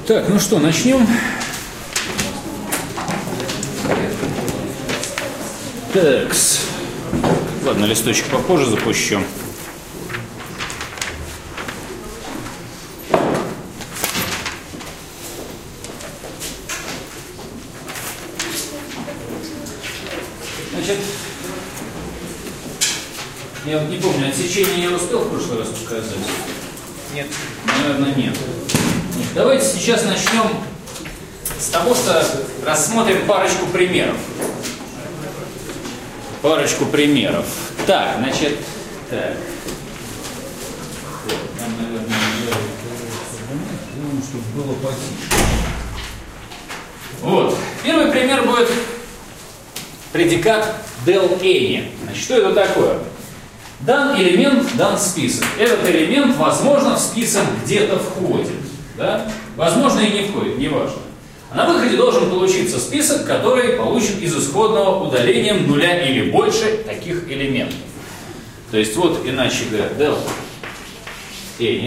Так, ну что, начнем. Такс. Ладно, листочек попозже запущу. Значит, я вот не помню, отсечение я успел в прошлый раз показать? Нет. Наверное, нет. Давайте сейчас начнем с того, что рассмотрим парочку примеров. Так, значит, так. Нам, наверное, чтобы было потише. Вот. Первый пример будет предикат del any. Значит, что это такое? Дан элемент, дан список. Этот элемент, возможно, в список где-то входит. Да? Возможно, и не входит, неважно. А на выходе должен получиться список, который получен из исходного удалением нуля или больше таких элементов. То есть, вот, иначе говоря, del any.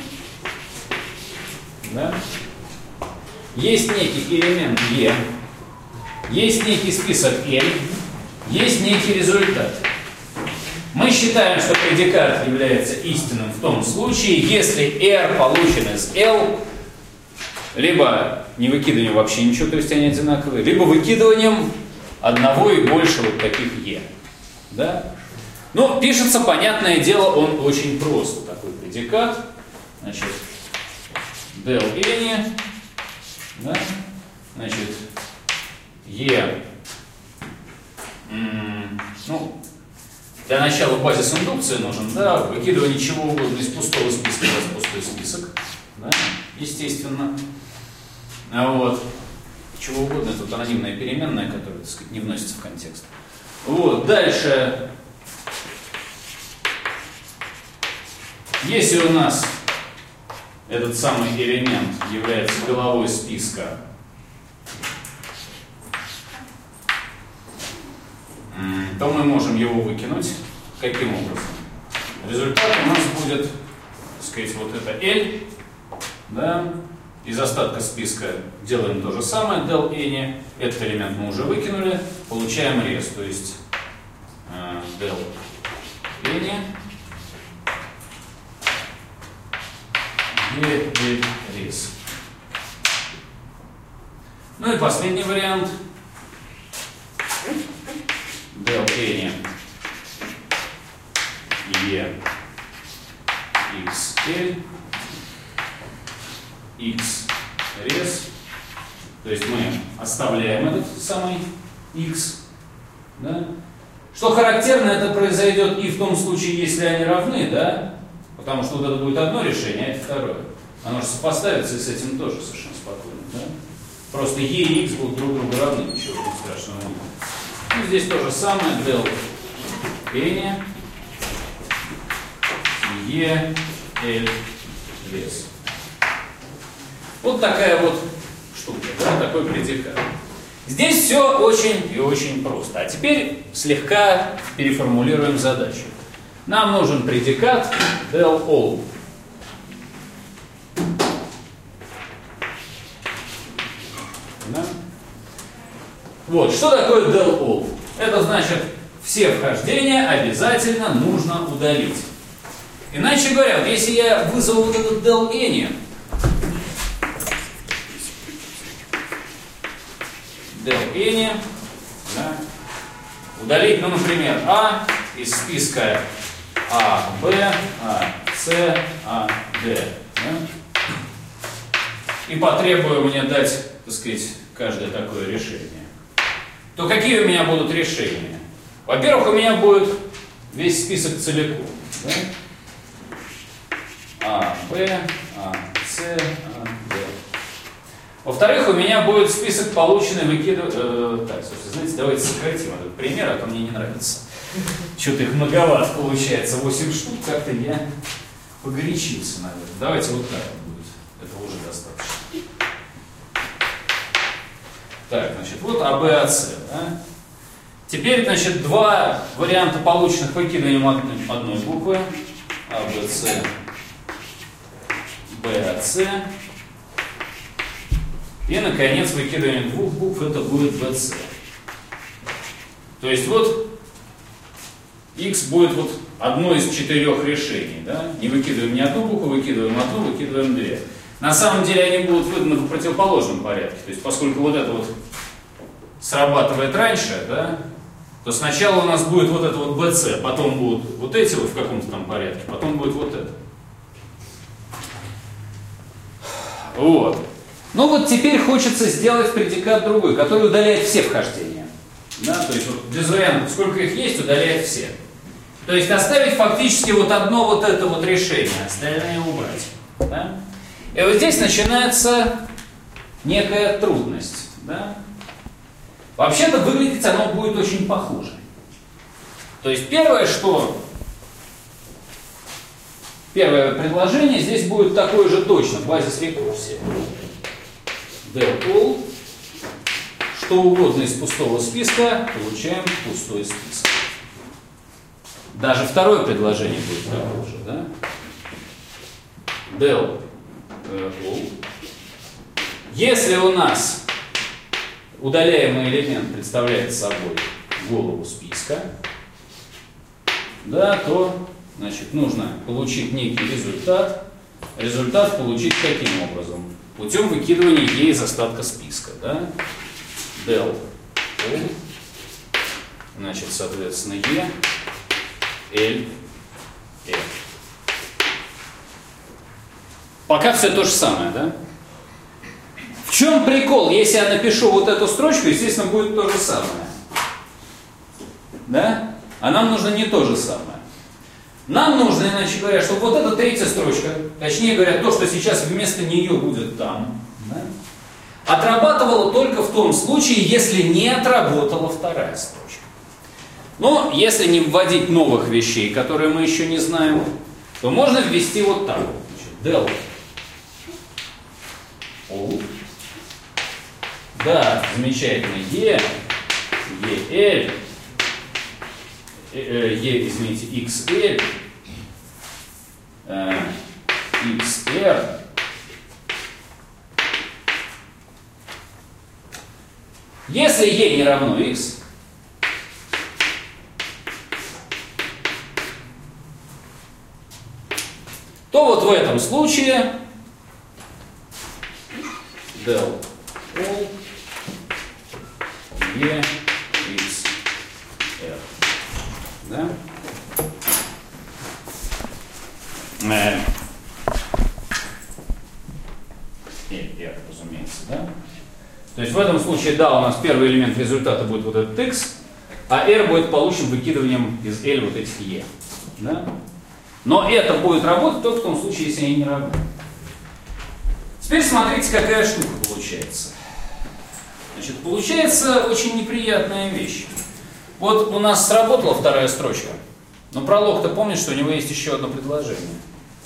Да? Есть некий элемент E, есть некий список L, есть некий результат. Мы считаем, что предикат является истинным в том случае, если R получен из L, либо не выкидыванием вообще ничего, то есть они одинаковые, либо выкидыванием одного и больше вот таких E. Да? Но пишется, понятное дело, он очень просто, такой предикат. Значит, del any, да? Значит, E, ну, для начала базис индукции нужен, да, выкидывание чего угодно из пустого списка, из пустой список, да, естественно. Вот. Чего угодно, это тут анонимная переменная, которая, так сказать, не вносится в контекст. Вот, дальше. Если у нас этот самый элемент является головой списка, то мы можем его выкинуть. Каким образом? Результат у нас будет, так сказать, вот это L, да, из остатка списка делаем то же самое, del any, этот элемент мы уже выкинули, получаем рез, то есть del any, рез. Ну и последний вариант. Del any E X L X рез. То есть мы оставляем этот самый X. Да? Что характерно, это произойдет и в том случае, если они равны, да? Потому что вот это будет одно решение, а это второе. Оно же сопоставится и с этим тоже совершенно спокойно. Да? Просто E и X будут друг другу равны, ничего страшного нет. Ну, здесь то же самое, del any E, L, рез. Вот такая вот штука, да, такой предикат. Здесь все очень и очень просто. А теперь слегка переформулируем задачу. Нам нужен предикат del all. Да? Вот, что такое del all? Это значит, все вхождения обязательно нужно удалить. Иначе говоря, вот если я вызову вот этот del any, да, удалить, ну, например, А из списка А, Б, А, С, А, Д. Да? И потребую мне дать, так сказать, каждое такое решение. То какие у меня будут решения? Во-первых, у меня будет весь список целиком. Да? А, Б, А, С, А, Д. Во-вторых, у меня будет список полученный выкидывать. Так, собственно, знаете, давайте сократим этот пример, а то мне не нравится. Что-то их многовато получается, 8 штук, как-то я погорячился, наверное. Давайте вот так вот будет, это уже достаточно. Так, значит, вот А, Б, А, С. Да? Теперь, значит, два варианта полученных выкидыванием одной буквы. А, Б, С, Б, А, С. И, наконец, выкидыванием двух букв это будет BC. То есть вот x будет вот одно из 4 решений. Да? Не выкидываем ни одну букву, выкидываем одну, выкидываем две. На самом деле они будут выданы в противоположном порядке. То есть поскольку вот это вот срабатывает раньше, да, то сначала у нас будет вот это вот BC, потом будут вот эти вот в каком-то там порядке, потом будет вот это. Вот. Ну вот теперь хочется сделать предикат другой, который удаляет все вхождения. Да? То есть вот без вариантов, сколько их есть, удаляет все. То есть оставить фактически вот одно вот это вот решение, остальные убрать. Да? И вот здесь начинается некая трудность. Да? Вообще-то выглядеть оно будет очень похоже. То есть первое предложение здесь будет такое же точно, базис рекурсии. del all, что угодно из пустого списка, получаем пустой список. Даже второе предложение будет такое же, да? Del all. Если у нас удаляемый элемент представляет собой голову списка, да, то значит, нужно получить некий результат. Результат получить каким образом? Путем выкидывания e из остатка списка. Да? Del all, значит, соответственно, e, l, f. Пока все то же самое, да? В чем прикол? Если я напишу вот эту строчку, естественно, будет то же самое. Да? А нам нужно не то же самое. Нам нужно, иначе говоря, чтобы вот эта третья строчка, точнее говоря, то, что сейчас вместо нее будет там, да, отрабатывала только в том случае, если не отработала вторая строчка. Но если не вводить новых вещей, которые мы еще не знаем, то можно ввести вот так. Del all. Да, замечательно. E, EL, извините, XL, XR, если E не равно X, то вот в этом случае del all E X R. Да? R, разумеется, да? То есть в этом случае, да, у нас первый элемент результата будет вот этот X, а R будет получен выкидыванием из L вот этих E. Да? Но это будет работать только в том случае, если они не равны. Теперь смотрите, какая штука получается. Значит, получается очень неприятная вещь. Вот у нас сработала вторая строчка, но пролог-то помнит, что у него есть еще одно предложение.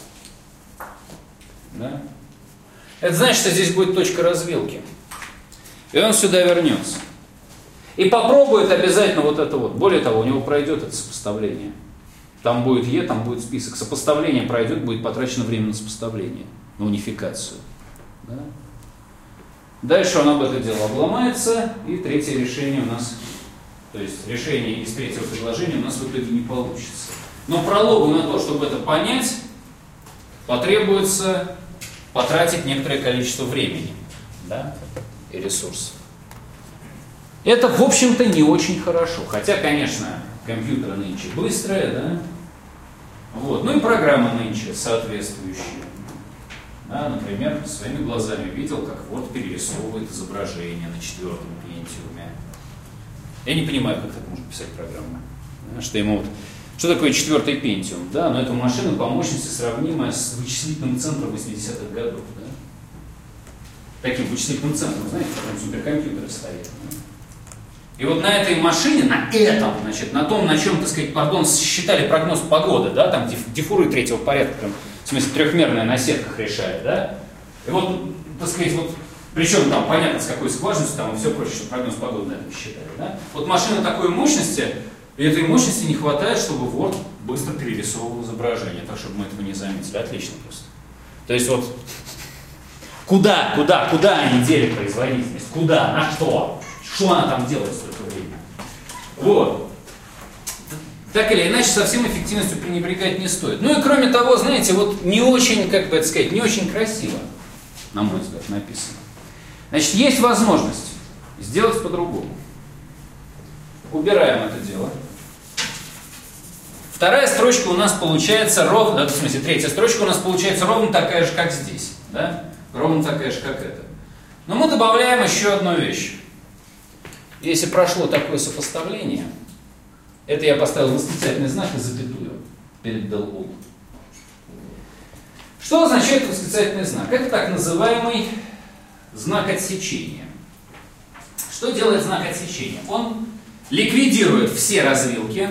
Да? Это значит, что здесь будет точка развилки. И он сюда вернется. И попробует обязательно вот это вот. Более того, у него пройдет это сопоставление. Там будет Е, там будет список. Сопоставление пройдет, будет потрачено время на сопоставление, на унификацию. Да? Дальше он об это дело обломается, и третье решение у нас, то есть решение из третьего предложения у нас в итоге не получится. Но прологу на то, чтобы это понять, потребуется потратить некоторое количество времени, да, и ресурсов. Это, в общем-то, не очень хорошо. Хотя, конечно, компьютеры нынче быстрые, да? Вот. Ну и программы нынче соответствующие. Да, например, своими глазами видел, как Word перерисовывает изображение на 4-м Pentium. Я не понимаю, как так можно писать программу. Да, что ему вот... Что такое 4-й Pentium? Да, но это машина по мощности сравнимая с вычислительным центром 80-х годов. Да? Таким вычислительным центром, знаете, там суперкомпьютеры стоят. Да? И вот на этой машине, на этом, значит, на том, на чем, так сказать, пардон, считали прогноз погоды, да, там дифуры третьего порядка, там, в смысле трехмерная на сетках решает, да, и вот, так сказать, вот, причем там понятно, с какой скважинностью, там и все прочее, что прогноз погоды на этом считали, да. Вот машина такой мощности, и этой мощности не хватает, чтобы Word быстро перерисовывал изображение, так, чтобы мы этого не заметили. Отлично просто. То есть вот, Куда они делят производительность? Куда? На что? Что она там делает столько времени? Вот. Так или иначе, совсем эффективностью пренебрегать не стоит. Ну и кроме того, знаете, вот не очень, как бы это сказать, не очень красиво, на мой взгляд, написано. Значит, есть возможность сделать по-другому. Убираем это дело. Вторая строчка у нас получается ровно, в смысле, третья строчка у нас получается ровно такая же, как здесь. Да? Ровно такая же, как это. Но мы добавляем еще одну вещь. Если прошло такое сопоставление, это я поставил восклицательный знак и запятую перед del. Что означает восклицательный знак? Это так называемый знак отсечения. Что делает знак отсечения? Он ликвидирует все развилки,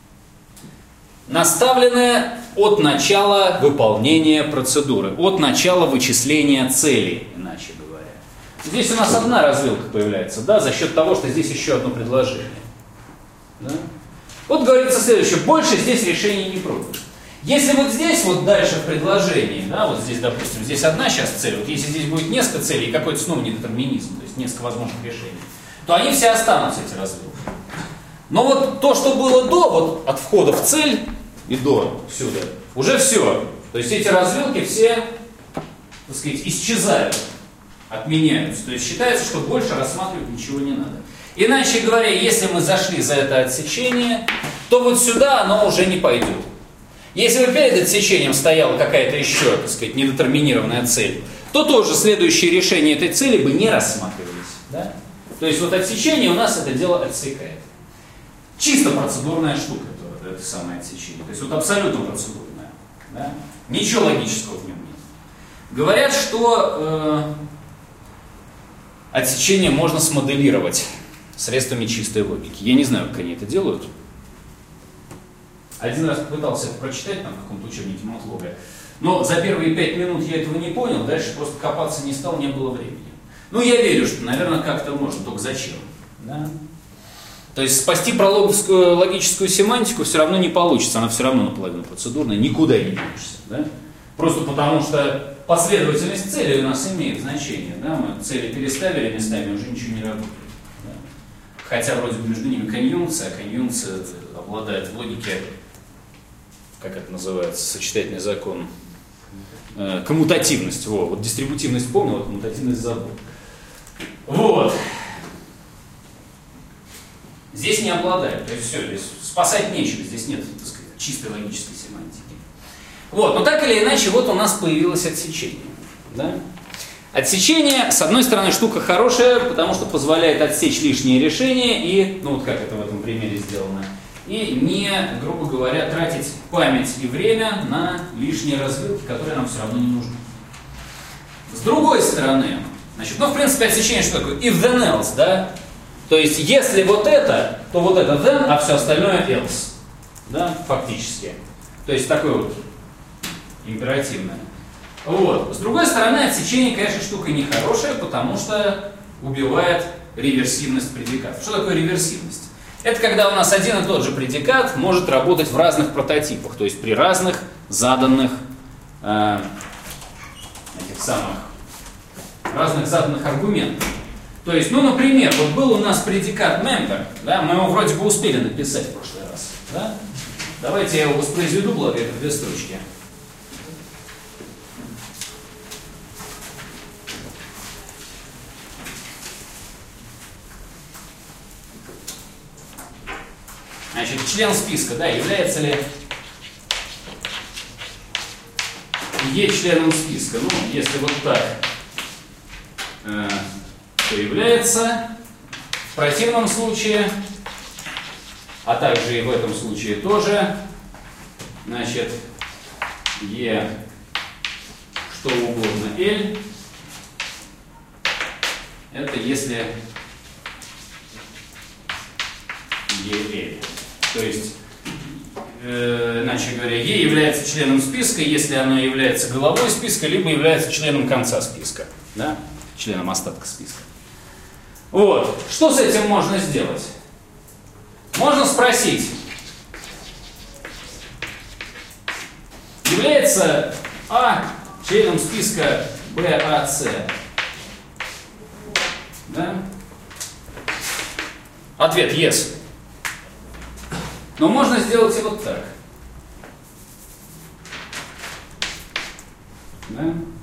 наставленные от начала выполнения процедуры, от начала вычисления цели, иначе говоря. Здесь у нас одна развилка появляется, да, за счет того, что здесь еще одно предложение. Да? Вот говорится следующее: больше здесь решений не пробуешь. Если вот здесь, вот дальше в предложении, да, вот здесь, допустим, здесь одна сейчас цель, вот если здесь будет несколько целей и какой-то снова недетерминизм, то есть несколько возможных решений, то они все останутся, эти развилки. Но вот то, что было до, вот от входа в цель и до сюда, уже все. То есть эти развилки все, так сказать, исчезают, отменяются. То есть считается, что больше рассматривать ничего не надо. Иначе говоря, если мы зашли за это отсечение, то вот сюда оно уже не пойдет. Если бы перед отсечением стояла какая-то еще, так сказать, недетерминированная цель, то тоже следующие решения этой цели бы не рассматривались. Да? То есть вот отсечение у нас это дело отсекает. Чисто процедурная штука, это самое отсечение. То есть вот абсолютно процедурная. Да? Ничего логического в нем нет. Говорят, что отсечение можно смоделировать средствами чистой логики. Я не знаю, как они это делают. Один раз пытался это прочитать на каком-то учебнике Матлога, но за первые 5 минут я этого не понял, дальше просто копаться не стал, не было времени. Ну, я верю, что, наверное, как-то можно, только зачем? Да? То есть спасти прологовскую логическую семантику все равно не получится, она все равно наполовину процедурная, никуда не денешься. Да? Просто потому что последовательность целей у нас имеет значение. Да? Мы цели переставили местами, уже ничего не работает. Да? Хотя вроде бы между ними конъюнкция, а конъюнкция обладает в логике, как это называется, сочетательный закон, коммутативность. Вот дистрибутивность помнил, а коммутативность забыл. Вот. Здесь не обладает, то есть все, здесь спасать нечего, здесь нет, так сказать, чистой логической семантики. Вот, но так или иначе, вот у нас появилось отсечение. Да? Отсечение, с одной стороны, штука хорошая, потому что позволяет отсечь лишние решения и, ну вот как это в этом примере сделано, и не, грубо говоря, тратить память и время на лишние развилки, которые нам все равно не нужны. С другой стороны, значит, ну, в принципе, отсечение что такое? If then else, да? То есть, если вот это, то вот это then, а все остальное else. Да, фактически. То есть, такое вот императивное. Вот. С другой стороны, отсечение, конечно, штука нехорошая, потому что убивает реверсивность предикатов. Что такое реверсивность? Это когда у нас один и тот же предикат может работать в разных прототипах, то есть при разных заданных разных заданных аргументах. То есть, ну, например, вот был у нас предикат member, да, мы его вроде бы успели написать в прошлый раз. Да? Давайте я его воспроизведу, благо это 2 строчки. Значит, член списка, да, является ли Е членом списка? Ну, если вот так, то является. В противном случае, а также и в этом случае тоже, значит, Е что угодно L, это если EL. То есть, иначе говоря, Е является членом списка, если оно является головой списка, либо является членом конца списка, да? Членом остатка списка. Вот. Что с этим можно сделать? Можно спросить, является А членом списка BAC. Да? Ответ yes. Но можно сделать и вот так. Да?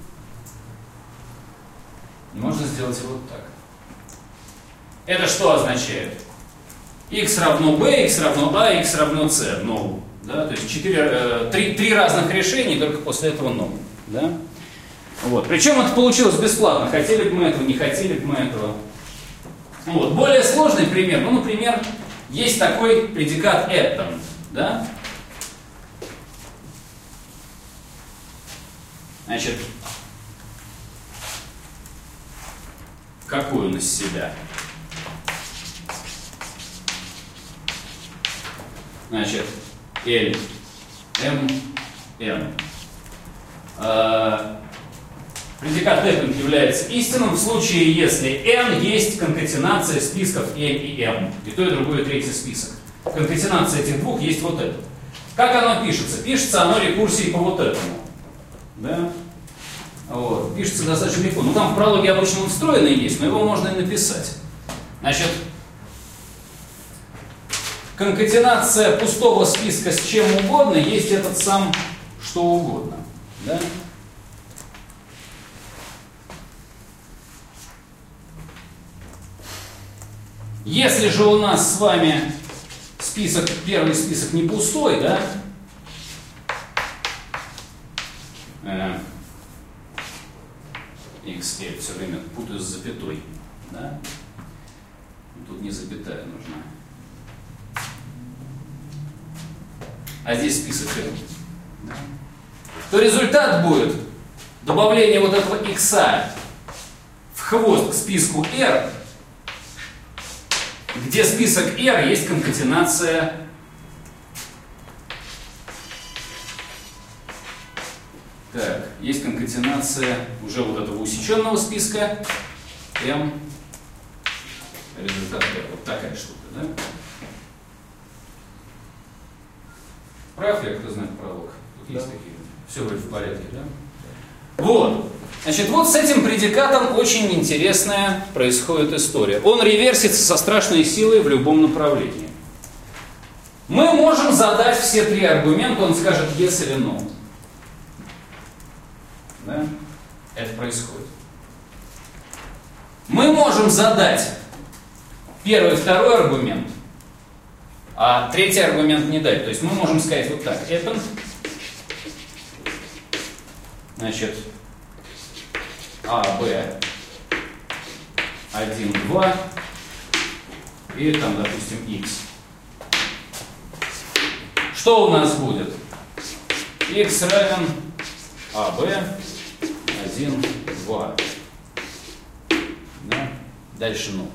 Можно сделать и вот так. Это что означает? X равно B, X равно A, X равно C. No. Да? То есть три разных решения, только после этого no. Да? Вот. Причем это получилось бесплатно. Хотели бы мы этого, не хотели бы мы этого. Вот. Более сложный пример. Ну, например, есть такой предикат happen. Да? Значит, какой он из себя? Значит, L, M, N. Предикат happen является истинным в случае, если N есть конкатенация списков L и M. И то, и другое, третий список. Конкатенация этих двух есть вот это. Как оно пишется? Пишется оно рекурсией по вот этому. Да? Вот. Пишется достаточно легко. Ну там в прологе обычно он встроенный есть, но его можно и написать. Значит, конкатенация пустого списка с чем угодно есть этот сам что угодно. Да? Если же у нас с вами список, первый список не пустой, да? XL, все время путаю с запятой, да? Тут не запятая нужна. А здесь список L. Да? То результат будет добавление вот этого X в хвост к списку R, где список R есть конкатенация так, есть конкатенация уже вот этого усеченного списка M, результат R. Вот такая штука, да? Прав я, кто знает пролог? Тут есть такие. Все вроде в порядке, да? Вот. Значит, вот с этим предикатом очень интересная происходит история. Он реверсится со страшной силой в любом направлении. Мы можем задать все три аргумента, он скажет yes или no. Да? Это происходит. Мы можем задать первый и второй аргумент, а третий аргумент не дать. То есть мы можем сказать вот так. Happen. Значит, А, Б, 1, 2 и там, допустим, X. Что у нас будет? X равен А, Б, 1, 2. Да? Дальше 0.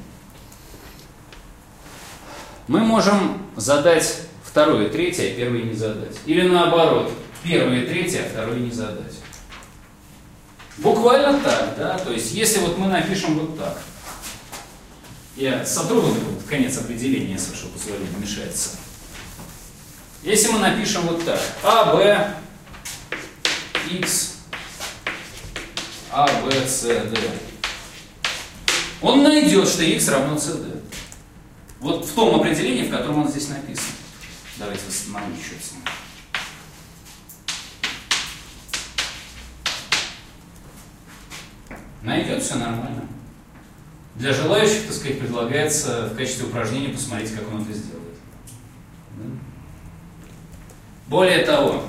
Мы можем задать второе и третье, а первое не задать. Или наоборот, первое и третье, а второе не задать. Буквально так, да, то есть если вот мы напишем вот так, я сотру вот конец определения, если что, позволит, вмешается. Если мы напишем вот так, А, Б, X, А, Б, С, Д, он найдет, что X равно CD. Вот в том определении, в котором он здесь написан. Давайте восстановим еще с ним. Найдет, все нормально. Для желающих, так сказать, предлагается в качестве упражнения посмотреть, как он это сделает. Да? Более того,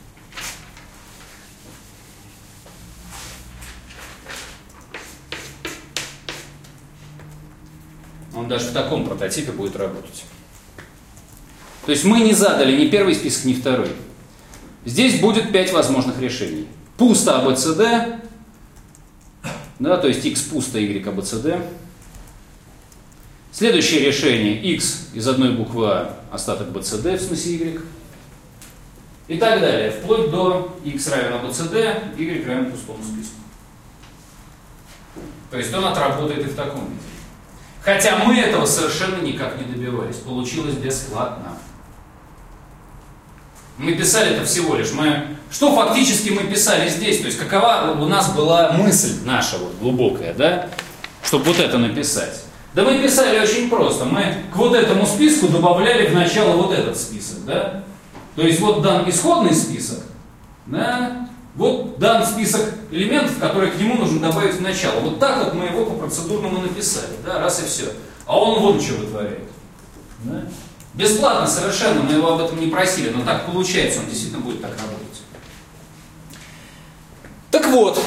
он даже в таком прототипе будет работать. То есть мы не задали ни первый список, ни второй. Здесь будет 5 возможных решений. Пусто ABCD. Да, то есть x пусто, y ABCD. Следующее решение x из одной буквы А, остаток BCD, в смысле y. И так далее, вплоть до x равен ABCD, y равен пустому списку. То есть он отработает и в таком виде. Хотя мы этого совершенно никак не добивались. Получилось бесплатно. Мы писали это всего лишь. Что фактически мы писали здесь? То есть какова у нас была мысль наша вот, глубокая, да? Чтобы вот это написать. Да мы писали очень просто. Мы к вот этому списку добавляли в начало вот этот список, да? То есть вот дан исходный список, да? Вот дан список элементов, которые к нему нужно добавить в начало. Вот так вот мы его по процедурному написали, да? Раз и все. А он вот что вытворяет. Да? Бесплатно совершенно, мы его об этом не просили, но так получается, он действительно будет так работать. Так вот,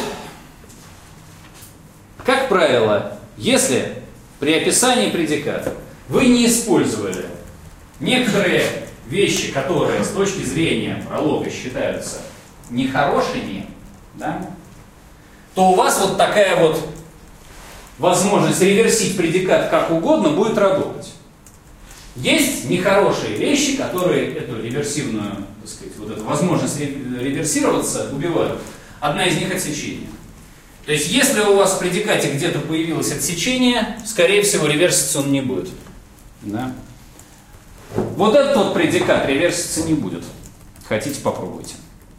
как правило, если при описании предиката вы не использовали некоторые вещи, которые с точки зрения пролога считаются нехорошими, да, то у вас вот такая вот возможность реверсить предикат как угодно будет работать. Есть нехорошие вещи, которые эту реверсивную, так сказать, вот эту возможность реверсироваться убивают. Одна из них отсечение. То есть, если у вас в предикате где-то появилось отсечение, скорее всего, реверситься он не будет. Да? Вот этот вот предикат реверситься не будет. Хотите, попробуйте.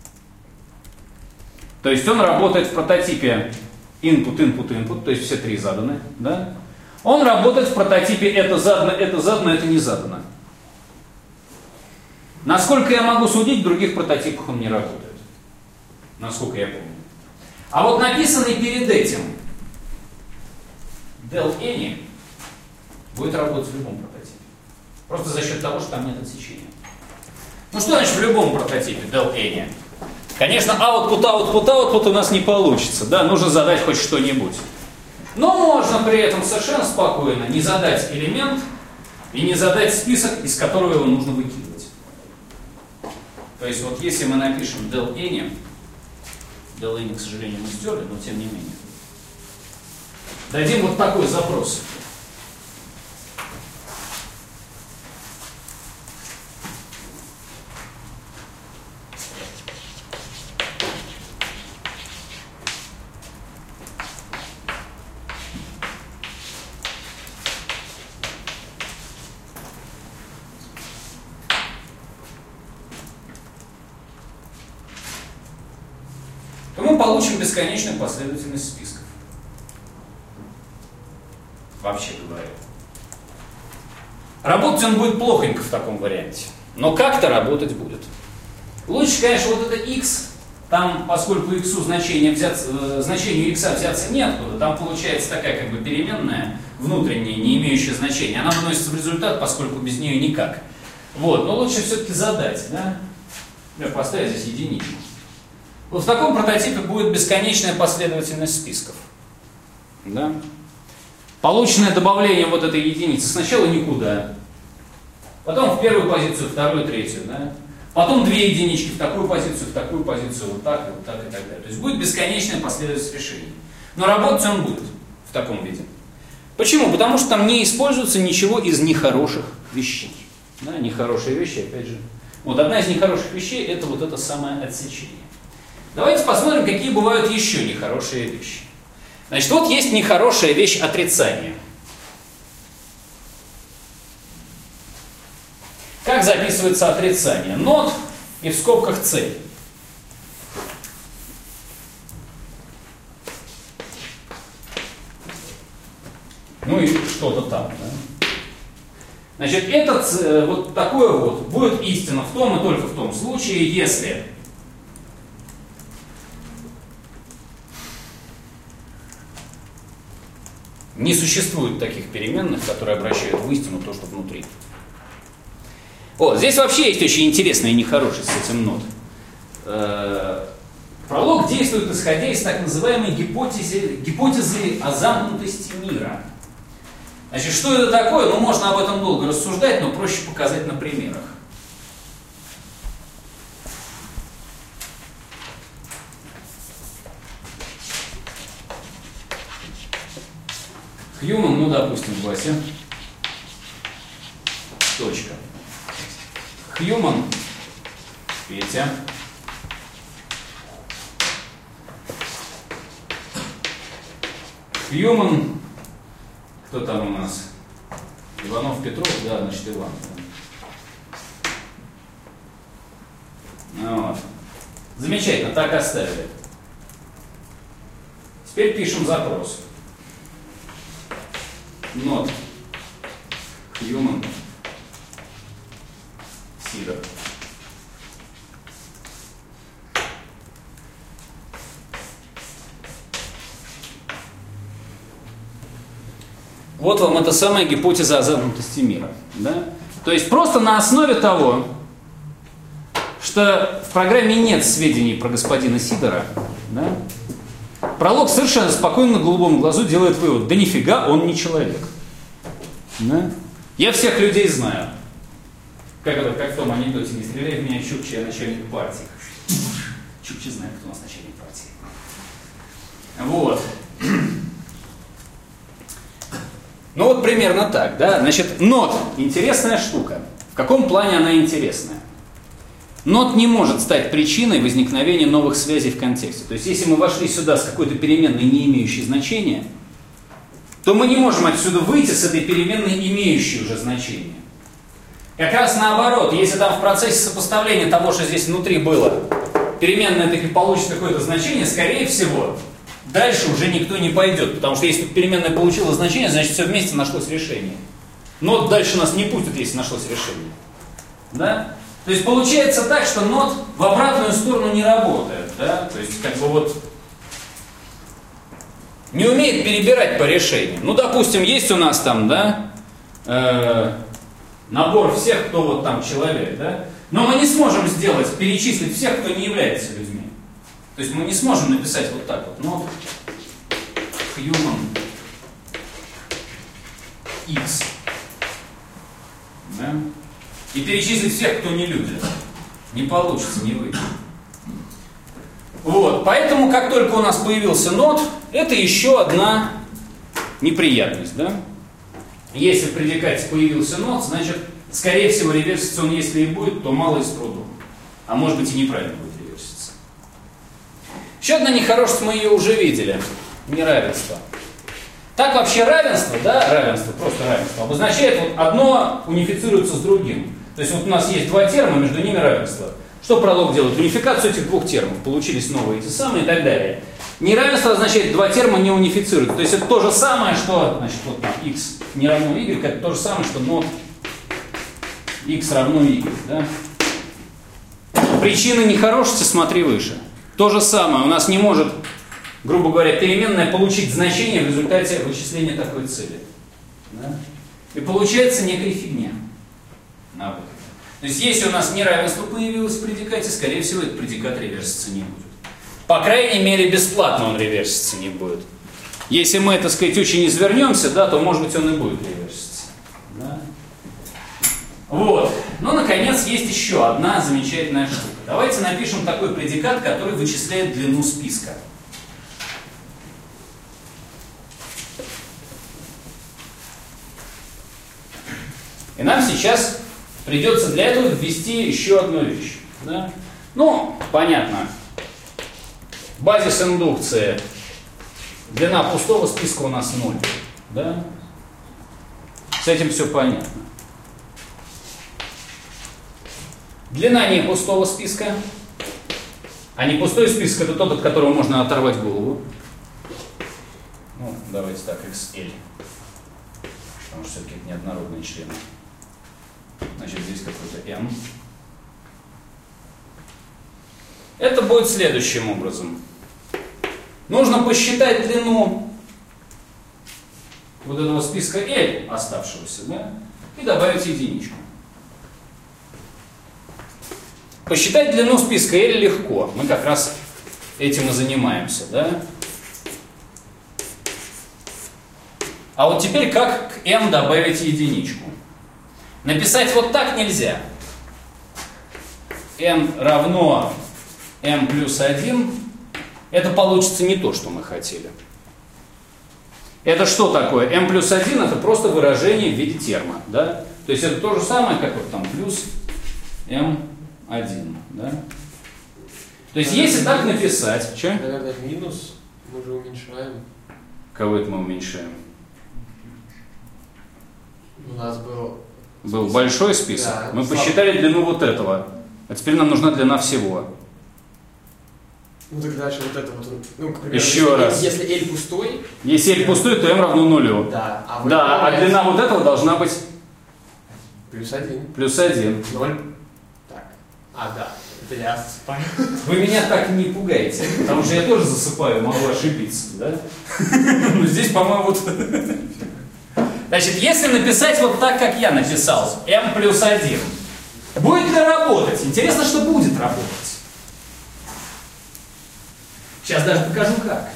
То есть, он работает в прототипе input, input, input, то есть все три заданы. Да? Он работает в прототипе это задано, это не задано. Насколько я могу судить, в других прототипах он не работает. Насколько я помню. А вот написанный перед этим del any будет работать в любом прототипе. Просто за счет того, что там нет отсечения. Ну что значит в любом прототипе del any? Конечно, output у нас не получится. Да? Нужно задать хоть что-нибудь. Но можно при этом совершенно спокойно не задать элемент и не задать список, из которого его нужно выкидывать. То есть вот если мы напишем del any, к сожалению, мы стерли, но тем не менее. Дадим вот такой запрос. То мы получим бесконечную последовательность списков. Вообще говоря. Работать он будет плохонько в таком варианте. Но как-то работать будет. Лучше, конечно, вот это x, там, поскольку x значению x взяться неоткуда, там получается такая как бы переменная, внутренняя, не имеющая значения. Она выносится в результат, поскольку без нее никак. Вот, но лучше все-таки задать, да? Например, поставить здесь единичку. Вот в таком прототипе будет бесконечная последовательность списков. Да? Полученное добавление вот этой единицы сначала никуда, потом в первую позицию, вторую, третью, да? Потом две единички в такую позицию, вот так и так далее. То есть будет бесконечная последовательность решений. Но работать он будет в таком виде. Почему? Потому что там не используется ничего из нехороших вещей. Да? Нехорошие вещи, опять же. Вот одна из нехороших вещей это вот это самое отсечение. Давайте посмотрим, какие бывают еще нехорошие вещи. Значит, вот есть нехорошая вещь отрицания. Как записывается отрицание? Not и в скобках цель. Ну и что-то там. Да? Значит, этот, вот такое вот будет истина в том и только в том случае, если не существует таких переменных, которые обращают в истину то, что внутри. Вот, здесь вообще есть очень интересная и нехорошая с этим нот. Пролог действует исходя из так называемой гипотезы о замкнутости мира. Значит, что это такое? Ну, можно об этом долго рассуждать, но проще показать на примерах. Human, ну, допустим, Вася. Точка. Human, Петя. Human, кто там у нас? Иванов, Петров, да, значит, Иван. Вот. Замечательно, так оставили. Теперь пишем запрос. Not human seeder. Вот вам эта самая гипотеза о замкнутости мира. Да? То есть просто на основе того, что в программе нет сведений про господина Сидора, да, пролог совершенно спокойно на голубом глазу делает вывод: да нифига, он не человек. Да? Я всех людей знаю. Как в том анекдоте: не стреляй в меня, Чукча, я начальник партии. Чукча знает, кто у нас начальник партии. Вот. Ну вот примерно так, да? Значит, not – интересная штука. В каком плане она интересная? Not не может стать причиной возникновения новых связей в контексте. То есть, если мы вошли сюда с какой-то переменной, не имеющей значения, то мы не можем отсюда выйти с этой переменной, имеющей уже значение. Как раз наоборот, если там в процессе сопоставления того, что здесь внутри было, переменная таки получит какое-то значение, скорее всего, дальше уже никто не пойдет, потому что если тут переменная получила значение, значит все вместе нашлось решение. Not дальше нас не пустит, если нашлось решение. Да? То есть получается так, что not в обратную сторону не работает. Да? То есть как бы вот не умеет перебирать по решениям. Ну, допустим, есть у нас там, да, набор всех, кто вот там человек, да, но мы не сможем сделать, перечислить всех, кто не является людьми. То есть мы не сможем написать вот так вот, not human x, да, и перечислить всех, кто не люди. Не получится, не выйдет. Вот, поэтому, как только у нас появился not, это еще одна неприятность, да. Если в предикате появился not, значит, скорее всего, реверситься он, если и будет, то мало и с трудом. А может быть и неправильно будет реверситься. Еще одна нехорошесть, мы ее уже видели. Неравенство. Так вообще равенство, да, равенство, просто равенство, обозначает вот одно унифицируется с другим. То есть вот у нас есть два терма, между ними равенство. Что пролог делает? Унификацию этих двух термов. Получились новые эти самые и так далее. Неравенство означает, два терма не унифицируют. То есть это то же самое, что, значит, вот там x не равно y, это то же самое, что not x равно y. Да? Причина нехорошести, смотри выше. То же самое. У нас не может, грубо говоря, переменная получить значение в результате вычисления такой цели. Да? И получается некая фигня. На выходе. То есть если у нас неравенство появилось в предикате, скорее всего, этот предикат реверситься не будет. По крайней мере, бесплатно он реверситься не будет. Если мы, так сказать, очень извернемся, да, то, может быть, он и будет реверситься. Да? Вот. Ну, наконец, есть еще одна замечательная штука. Давайте напишем такой предикат, который вычисляет длину списка. И нам сейчас придется для этого ввести еще одну вещь. Да? Ну, понятно. Базис индукции. Длина пустого списка у нас 0. Да? С этим все понятно. Длина не пустого списка. А не пустой список — это тот, от которого можно оторвать голову. Ну, давайте так, XL. Потому что все-таки это неоднородные члены. Значит, здесь какой-то M. Это будет следующим образом. Нужно посчитать длину вот этого списка L, оставшегося, да, и добавить единичку. Посчитать длину списка L легко. Мы как раз этим и занимаемся, да. А вот теперь как к M добавить единичку? Написать вот так нельзя. M равно M плюс 1. Это получится не то, что мы хотели. Это что такое? M плюс 1 это просто выражение в виде терма. Да? То есть это то же самое, как вот там плюс M1. Да? То есть если так написать... Что? Наверное, минус мы же уменьшаем. Кого это мы уменьшаем? У нас был большой список. Да, мы посчитали длину вот этого. А теперь нам нужна длина всего. Ну так дальше вот это вот. Ну, к примеру, Еще раз. Если L пустой. Если L пустой, то m равно нулю. Да. А длина вот этого должна быть плюс 1. Плюс 1. 0. Так. Да. Это я засыпаю. Вы меня так не пугаете, потому что я тоже засыпаю, могу ошибиться, да? Но здесь, по-моему, вот... Значит, если написать вот так, как я написал, m плюс 1, будет ли работать? Интересно, что будет работать. Сейчас даже покажу как.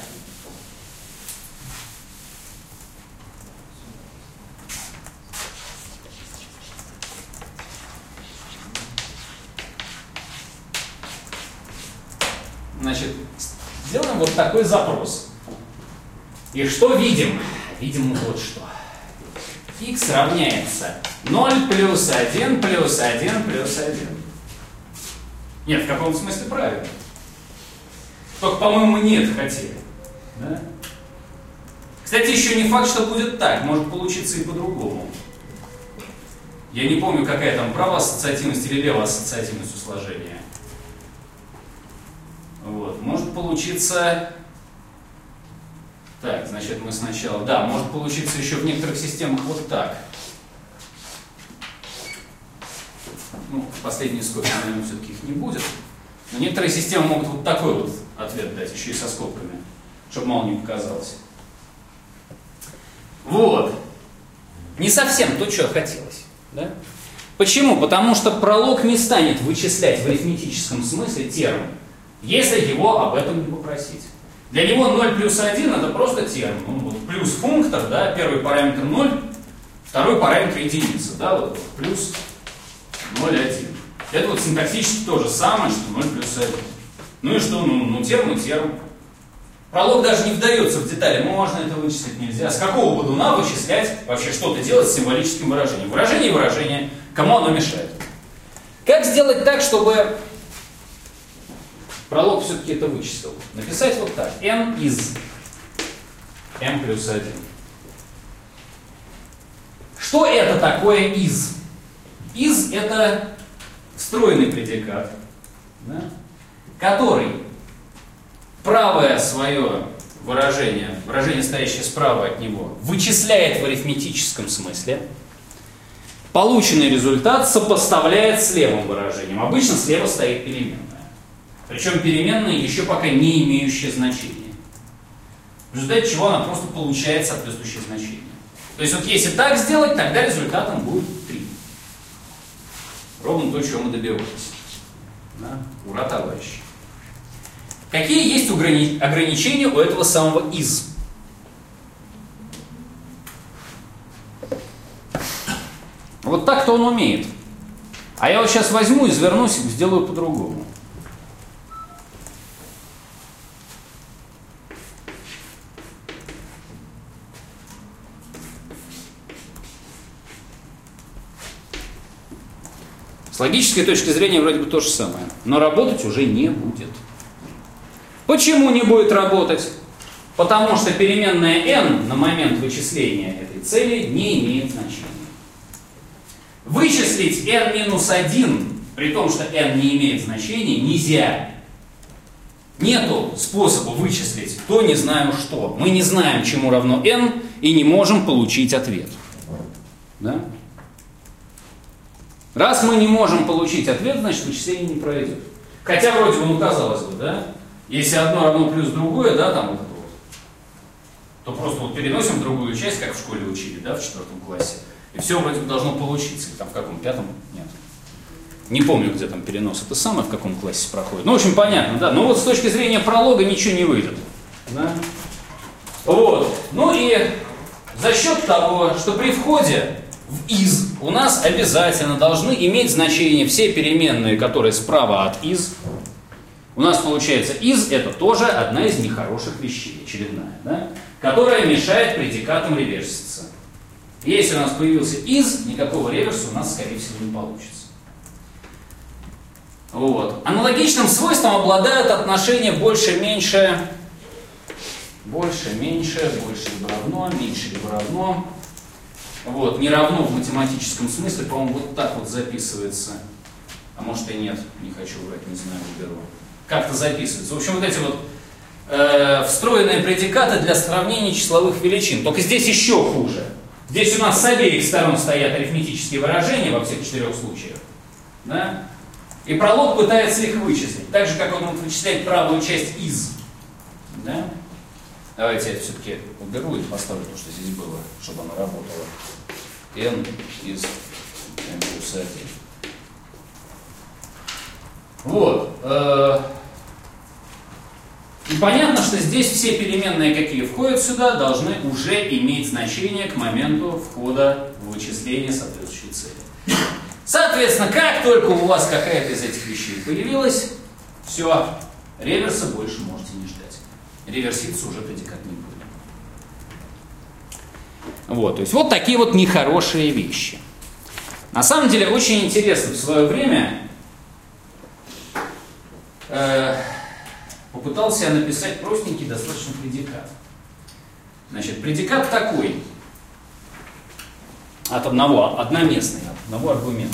Значит, сделаем вот такой запрос. И что видим? Видим вот что. X равняется 0 плюс 1 плюс 1 плюс 1. Нет, в каком смысле правильно. Только, по-моему, нет хотели. Да? Кстати, еще не факт, что будет так. Может получиться и по-другому. Я не помню, какая там правоассоциативность или левоассоциативность у сложения. Вот. Может получиться... Так, значит, мы сначала... Да, может получиться еще в некоторых системах вот так. Ну, в последней скобке, наверное, все-таки их не будет. Но некоторые системы могут вот такой вот ответ дать, еще и со скобками, чтобы мало не показалось. Вот. Не совсем то, что хотелось. Да? Почему? Потому что пролог не станет вычислять в арифметическом смысле терм, если его об этом не попросить. Для него 0 плюс 1 это просто терм. Ну, вот плюс функтор, да, первый параметр 0, второй параметр единица, да, вот плюс 0,1. Это вот синтаксически то же самое, что 0 плюс 1. Ну и что? Ну терм и терм. Пролог даже не вдается в детали, можно это вычислить, нельзя. С какого бодуна вычислять, вообще что-то делать с символическим выражением? Выражение и выражение. Кому оно мешает? Как сделать так, чтобы пролог все-таки это вычислил? Написать вот так. n из m плюс 1. Что это такое из? Из это встроенный предикат, да, который правое свое выражение, стоящее справа от него, вычисляет в арифметическом смысле, полученный результат сопоставляет с левым выражением. Обычно слева стоит переменная. Причем переменная еще пока не имеющая значения. В результате чего она просто получает соответствующее значение. То есть вот если так сделать, тогда результатом будет 3. Ровно то, чего мы добивались. Да? Ура, товарищи. Какие есть ограничения у этого самого из? Вот так-то он умеет. А я вот сейчас возьму, извернусь и сделаю по-другому. С логической точки зрения вроде бы то же самое, но работать уже не будет. Почему не будет работать? Потому что переменная n на момент вычисления этой цели не имеет значения. Вычислить n-1, при том, что n не имеет значения, нельзя. Нету способа вычислить то не знаю что. Мы не знаем, чему равно n, и не можем получить ответ. Да? Раз мы не можем получить ответ, значит вычисление не пройдет. Хотя вроде бы, ну казалось бы, да, если одно равно плюс другое, да, там вот это вот, то просто вот переносим в другую часть, как в школе учили, да, в 4 классе, и все вроде бы должно получиться. Или там в каком, 5? Нет. Не помню, где там перенос. Это самое в каком классе проходит. Ну, в общем, понятно, да. Но вот с точки зрения пролога ничего не выйдет. Да? Вот. Ну и за счет того, что при входе в из у нас обязательно должны иметь значение все переменные, которые справа от из. У нас получается из это тоже одна из нехороших вещей, очередная, да? Которая мешает предикатам реверситься. Если у нас появился из, никакого реверса у нас, скорее всего, не получится. Вот. Аналогичным свойством обладают отношения больше-меньше, больше-меньше, больше либо равно, меньше либо равно. Вот. Не равно в математическом смысле, по-моему, вот так вот записывается. А может и нет, не хочу врать, не знаю, выберу. Как-то записывается. В общем, вот эти вот встроенные предикаты для сравнения числовых величин. Только здесь еще хуже. Здесь у нас с обеих сторон стоят арифметические выражения во всех 4 случаях. Да? И пролог пытается их вычислить. Так же, как он вычисляет правую часть из. Да? Давайте я все-таки уберу и поставлю то, что здесь было, чтобы оно работало. n из n плюс 1. Вот. И понятно, что здесь все переменные, какие входят сюда, должны уже иметь значение к моменту входа в вычисление соответствующей цели. Соответственно, как только у вас какая-то из этих вещей появилась, все, реверса больше можете не ждать. Реверситься уже предикат не будет. Вот, то есть вот такие вот нехорошие вещи. На самом деле очень интересно в свое время попытался я написать простенький достаточно предикат. Значит, предикат такой, одноместный, от одного аргумента.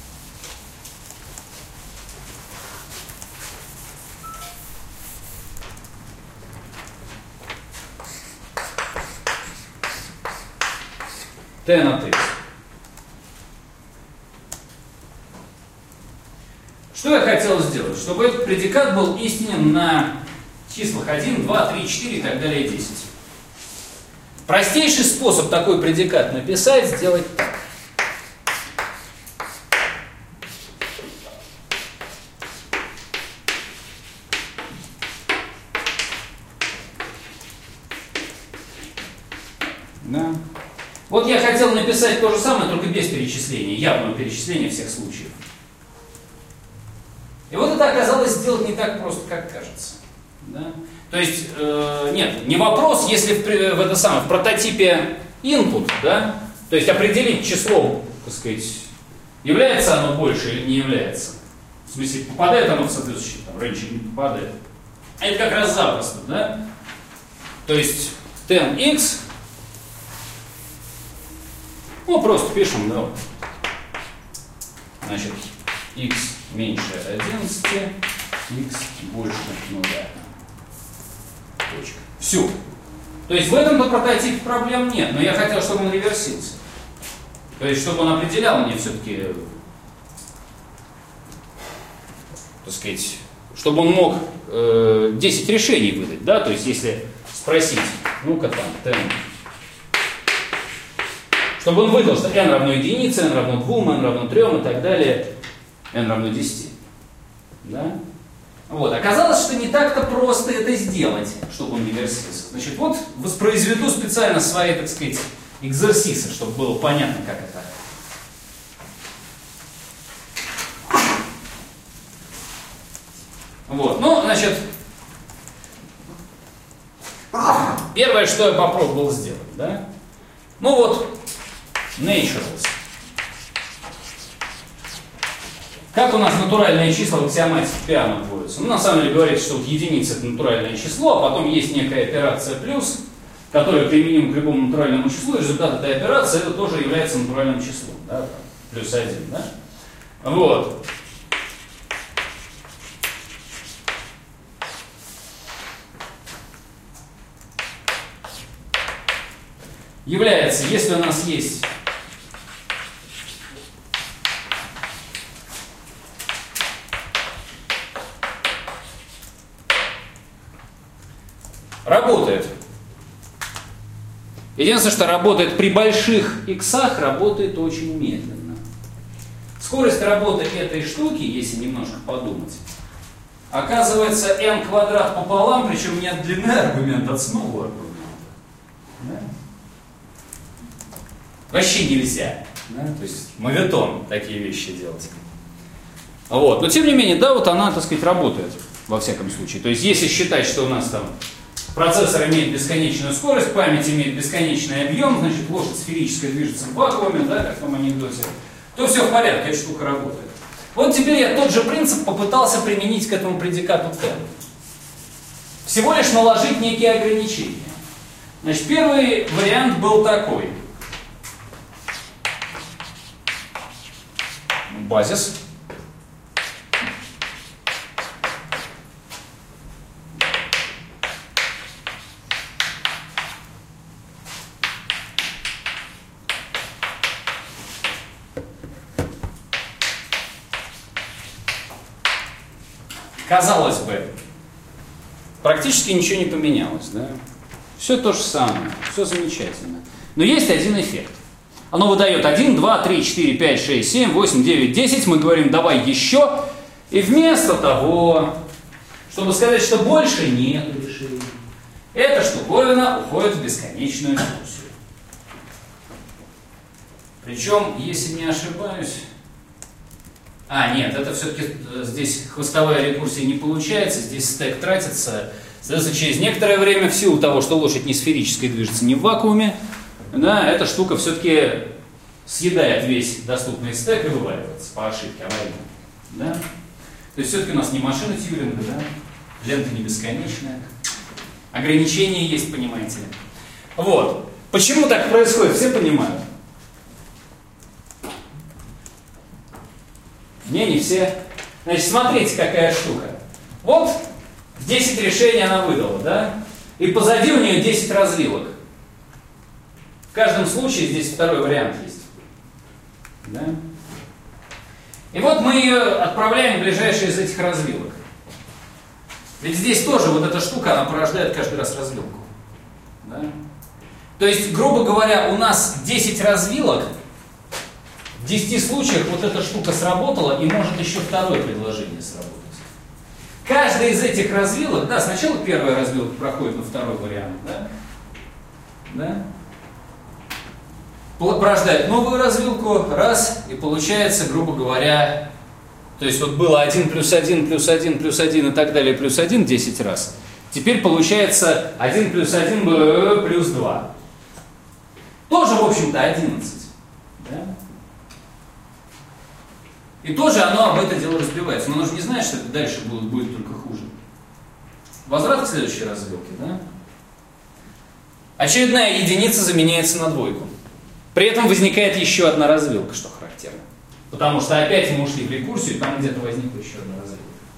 t от x. Что я хотел сделать? Чтобы этот предикат был истинен на числах 1, 2, 3, 4 и так далее 10. Простейший способ такой предикат написать, сделать так. Да. Вот я хотел написать то же самое, только без перечисления, явного перечисления всех случаев. И вот это оказалось сделать не так просто, как кажется. Да? То есть, нет, не вопрос, если в прототипе input, да, то есть определить число, так сказать, является оно больше или не является. В смысле, попадает оно в соответствующий там range или не попадает. А это как раз запросто, да? То есть 10x, ну просто пишем, да, значит, x меньше 11, x больше 0. Точка. Все. То есть в этом-то прототипе проблем нет, но я хотел, чтобы он реверсился. То есть, чтобы он определял мне все-таки, так сказать, чтобы он мог 10 решений выдать, да, то есть, если спросить, ну-ка там, ten, чтобы он выдал, что n равно единице, n равно 2, n равно 3 и так далее, n равно 10. Да? Вот. Оказалось, что не так-то просто это сделать, чтобы он реверсился. Значит, вот воспроизведу специально свои, так сказать, экзерсисы, чтобы было понятно, как это. Вот. Ну, значит, первое, что я попробовал сделать, да? Ну вот, naturals. Как у нас натуральные числа в аксиоматике Пиано вводятся? Ну, на самом деле говорится, что вот единица это натуральное число, а потом есть некая операция плюс, которая применима к любому натуральному числу, и результат этой операции это тоже является натуральным числом, да? Плюс 1, да? Вот. Является, если у нас есть работает. Единственное, что работает при больших иксах, работает очень медленно. Скорость работы этой штуки, если немножко подумать, оказывается n квадрат пополам, причем не от длины аргумента, от самого аргумента. Да? Вообще нельзя. Да? То есть моветон такие вещи делать. Вот. Но тем не менее, да, вот она, так сказать, работает во всяком случае. То есть если считать, что у нас там процессор имеет бесконечную скорость, память имеет бесконечный объем, значит лошадь сферическая движется в вакууме, да, как в том анекдоте, то все в порядке, эта штука работает. Вот теперь я тот же принцип попытался применить к этому предикату t. Всего лишь наложить некие ограничения. Значит, первый вариант был такой. Базис. Казалось бы, практически ничего не поменялось, да? Все то же самое, все замечательно. Но есть один эффект. Оно выдает 1, 2, 3, 4, 5, 6, 7, 8, 9, 10. Мы говорим, давай еще. И вместо того, чтобы сказать, что больше нет решений, эта штуковина уходит в бесконечную экскурсию. Причем, если не ошибаюсь... нет, это все-таки здесь хвостовая рекурсия не получается, здесь стек тратится. Соответственно, через некоторое время, в силу того, что лошадь не сферическая, движется не в вакууме, да, эта штука все-таки съедает весь доступный стек и вываливается по ошибке аварийно. Да? То есть все-таки у нас не машина Тьюринга, да? Лента не бесконечная. Ограничения есть, понимаете ли. Вот. Почему так происходит, все понимают? Не все. Значит, смотрите, какая штука. Вот 10 решений она выдала, да? И позади у нее 10 развилок. В каждом случае здесь второй вариант есть. Да? И вот мы ее отправляем в ближайшие из этих развилок. Ведь здесь тоже вот эта штука, она порождает каждый раз развилку. Да? То есть, грубо говоря, у нас 10 развилок, в 10 случаях вот эта штука сработала, и может еще второе предложение сработать. Каждая из этих развилок, да, сначала первая развилка проходит на второй вариант, да? Да? Порождает новую развилку, раз, и получается, грубо говоря, то есть вот было 1 плюс 1 плюс 1 плюс 1 и так далее, плюс 1 10 раз. Теперь получается 1 плюс 1 плюс 2. Тоже, в общем-то, 11. Да? И тоже оно об это дело разбивается. Но оно же не знает, что дальше будет только хуже. Возврат к следующей развилке, да? Очередная единица заменяется на двойку. При этом возникает еще одна развилка, что характерно. Потому что опять мы ушли в рекурсию, и там где-то возникла еще одна развилка.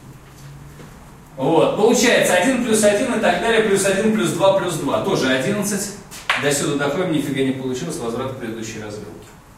Вот, получается 1 плюс 1 и так далее, плюс 1 плюс 2 плюс 2. Тоже 11. До сюда доходим, нифига не получилось, возврат к предыдущей развилке.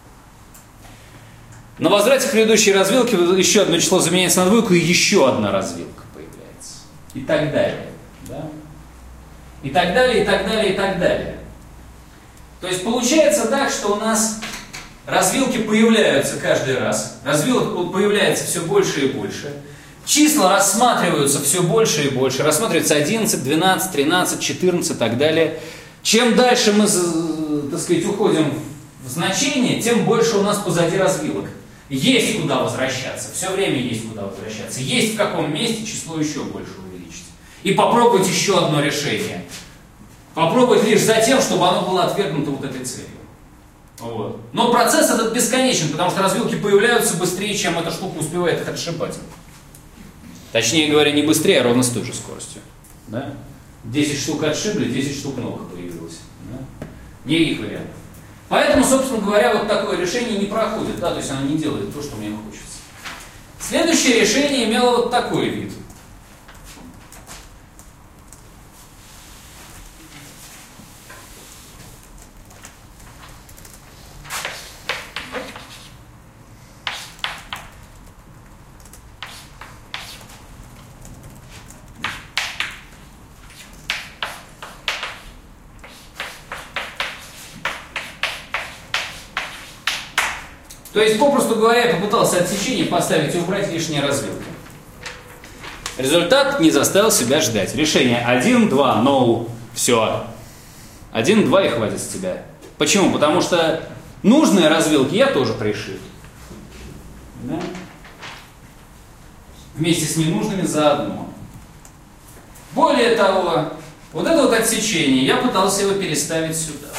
На возврате к предыдущей развилке еще одно число заменяется на двойку, и еще одна развилка появляется. И так далее. Да? И так далее, и так далее, и так далее. То есть получается так, что у нас развилки появляются каждый раз. Развилок появляется все больше и больше. Числа рассматриваются все больше и больше. Рассматривается 11, 12, 13, 14 и так далее. Чем дальше мы, так сказать, уходим в значение, тем больше у нас позади развилок. Есть куда возвращаться. Все время есть куда возвращаться. Есть в каком месте число еще больше увеличить. И попробовать еще одно решение. Попробовать лишь за тем, чтобы оно было отвергнуто вот этой целью. Вот. Но процесс этот бесконечен, потому что развилки появляются быстрее, чем эта штука успевает их отшибать. Точнее говоря, не быстрее, а ровно с той же скоростью. Да? 10 штук отшибли, 10 штук новых появилось. Да? Не их вариант. Поэтому, собственно говоря, вот такое решение не проходит. Да? То есть оно не делает то, что мне хочется. Следующее решение имело вот такой вид. То есть, попросту говоря, я попытался отсечение поставить и убрать лишние развилки. Результат не заставил себя ждать. Решение 1, 2, no, все. 1, 2 и хватит с тебя. Почему? Потому что нужные развилки я тоже пришил. Да? Вместе с ненужными заодно. Более того, вот это вот отсечение, я пытался его переставить сюда.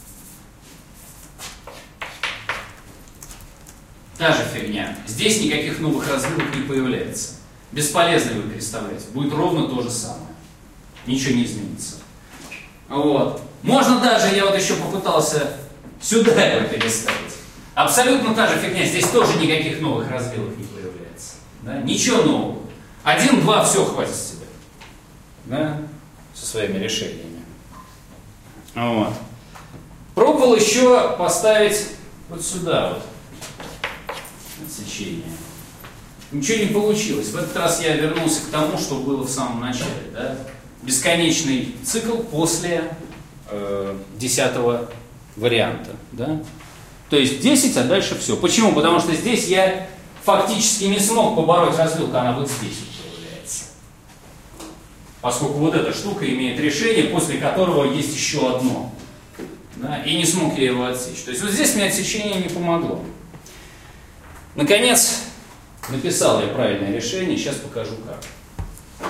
Та же фигня. Здесь никаких новых развилок не появляется. Бесполезно его переставлять. Будет ровно то же самое. Ничего не изменится. Вот. Можно даже, я вот еще попытался сюда его переставить. Абсолютно та же фигня. Здесь тоже никаких новых развилок не появляется. Да? Ничего нового. 1, 2, все, хватит с тебя. Да? Со своими решениями. Вот. Пробовал еще поставить вот сюда вот. Отсечение. Ничего не получилось. В этот раз я вернулся к тому, что было в самом начале. Да? Бесконечный цикл после 10-го варианта. Да? То есть 10, а дальше все. Почему? Потому что здесь я фактически не смог побороть развилку, она вот здесь появляется. Поскольку вот эта штука имеет решение, после которого есть еще одно. Да? И не смог я его отсечь. То есть вот здесь мне отсечение не помогло. Наконец, написал я правильное решение, сейчас покажу как.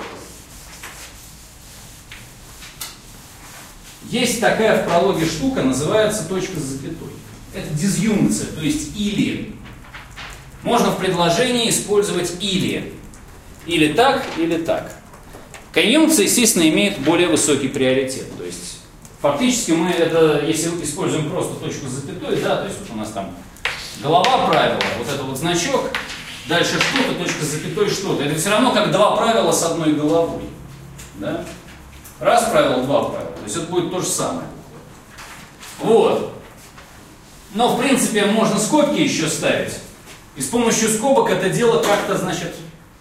Есть такая в прологе штука, называется точка с запятой. Это дизъюнкция, то есть или. Можно в предложении использовать или. Или так, или так. Конъюнкция, естественно, имеет более высокий приоритет. То есть фактически мы это, если используем просто точку с запятой, да, то есть вот у нас там голова правила, вот это вот значок, дальше что-то, точка с запятой что-то. Это все равно как два правила с одной головой. Да? Раз правило, два правила. То есть это будет то же самое. Вот. Но, в принципе, можно скобки еще ставить. И с помощью скобок это дело как-то, значит,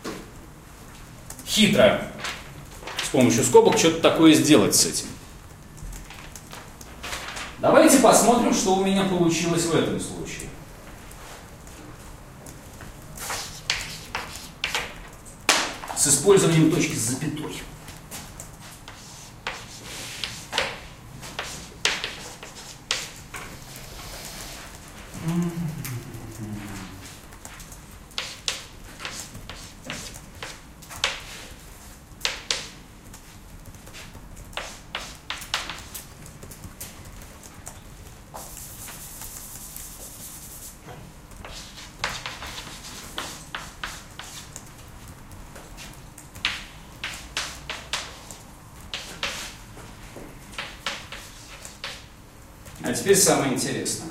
хитро. С помощью скобок что-то такое сделать с этим. Давайте посмотрим, что у меня получилось в этом случае. С использованием точки с запятой. А теперь самое интересное.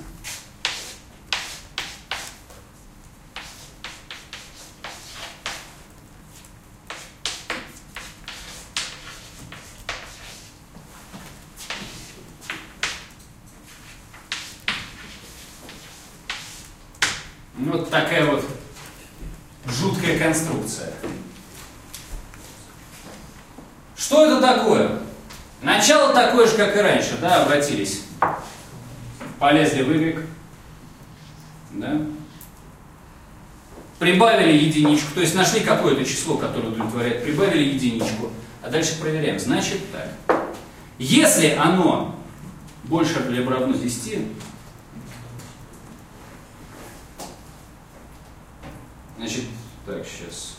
Вот такая вот жуткая конструкция. Что это такое? Начало такое же, как и раньше, да, обратились. Полезли в Y, да? Прибавили единичку, то есть нашли какое-то число, которое удовлетворяет, прибавили единичку, а дальше проверяем. Значит так, если оно больше либо равно 10, значит, так, сейчас.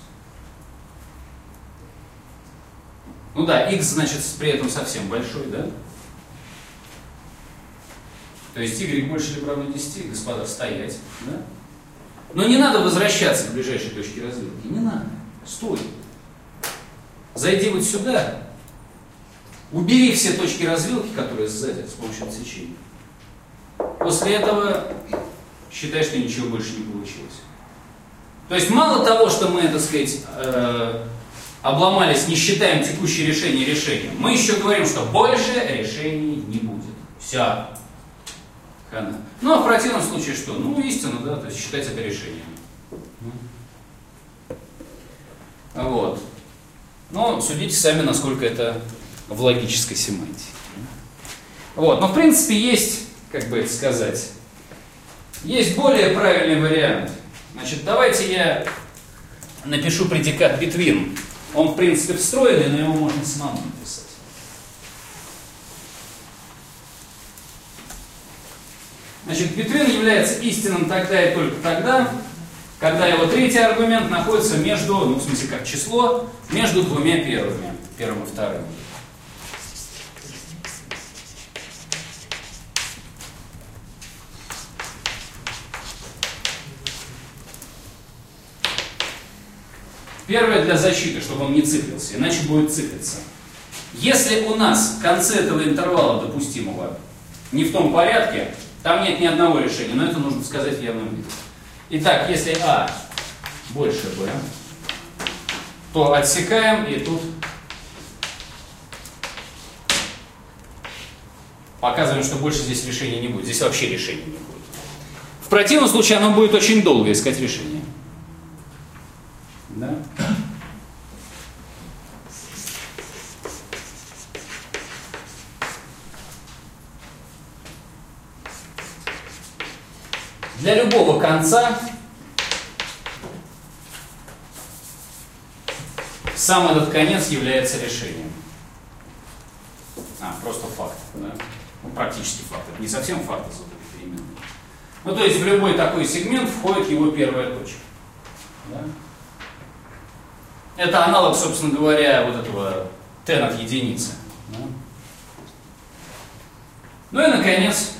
Ну да, x, значит, при этом совсем большой, да? То есть y больше либо равно 10, господа, стоять, да? Но не надо возвращаться к ближайшей точке развилки, не надо, стой. Зайди вот сюда, убери все точки развилки, которые сзади, с помощью отсечения. После этого считай, что ничего больше не получилось. То есть мало того, что мы, так сказать, обломались, не считаем текущее решение решением, мы еще говорим, что больше решений не будет. Все. Ну, а в противном случае что? Ну, истина, да, то есть считать это решением. Вот. Но судите сами, насколько это в логической семантике. Вот. Но, в принципе, есть, как бы это сказать, есть более правильный вариант. Значит, давайте я напишу предикат between. Он, в принципе, встроенный, но его можно самому написать. Значит, between является истинным тогда и только тогда, когда его третий аргумент находится между, ну, в смысле, как число, между двумя первыми, первым и вторым. Первое для защиты, чтобы он не циклился, иначе будет циклиться. Если у нас в конце этого интервала допустимого не в том порядке, там нет ни одного решения, но это нужно сказать в явном виде. Итак, если А больше Б, то отсекаем, и тут показываем, что больше здесь решения не будет. Здесь вообще решения не будет. В противном случае оно будет очень долго искать решение. для любого конца сам этот конец является решением. Просто факт. Да? Ну, практически факт. Это не совсем факт, а звуковые переменные. Ну, то есть в любой такой сегмент входит его первая точка. Да? Это аналог, собственно говоря, вот этого t от единицы. Да? Ну и, наконец,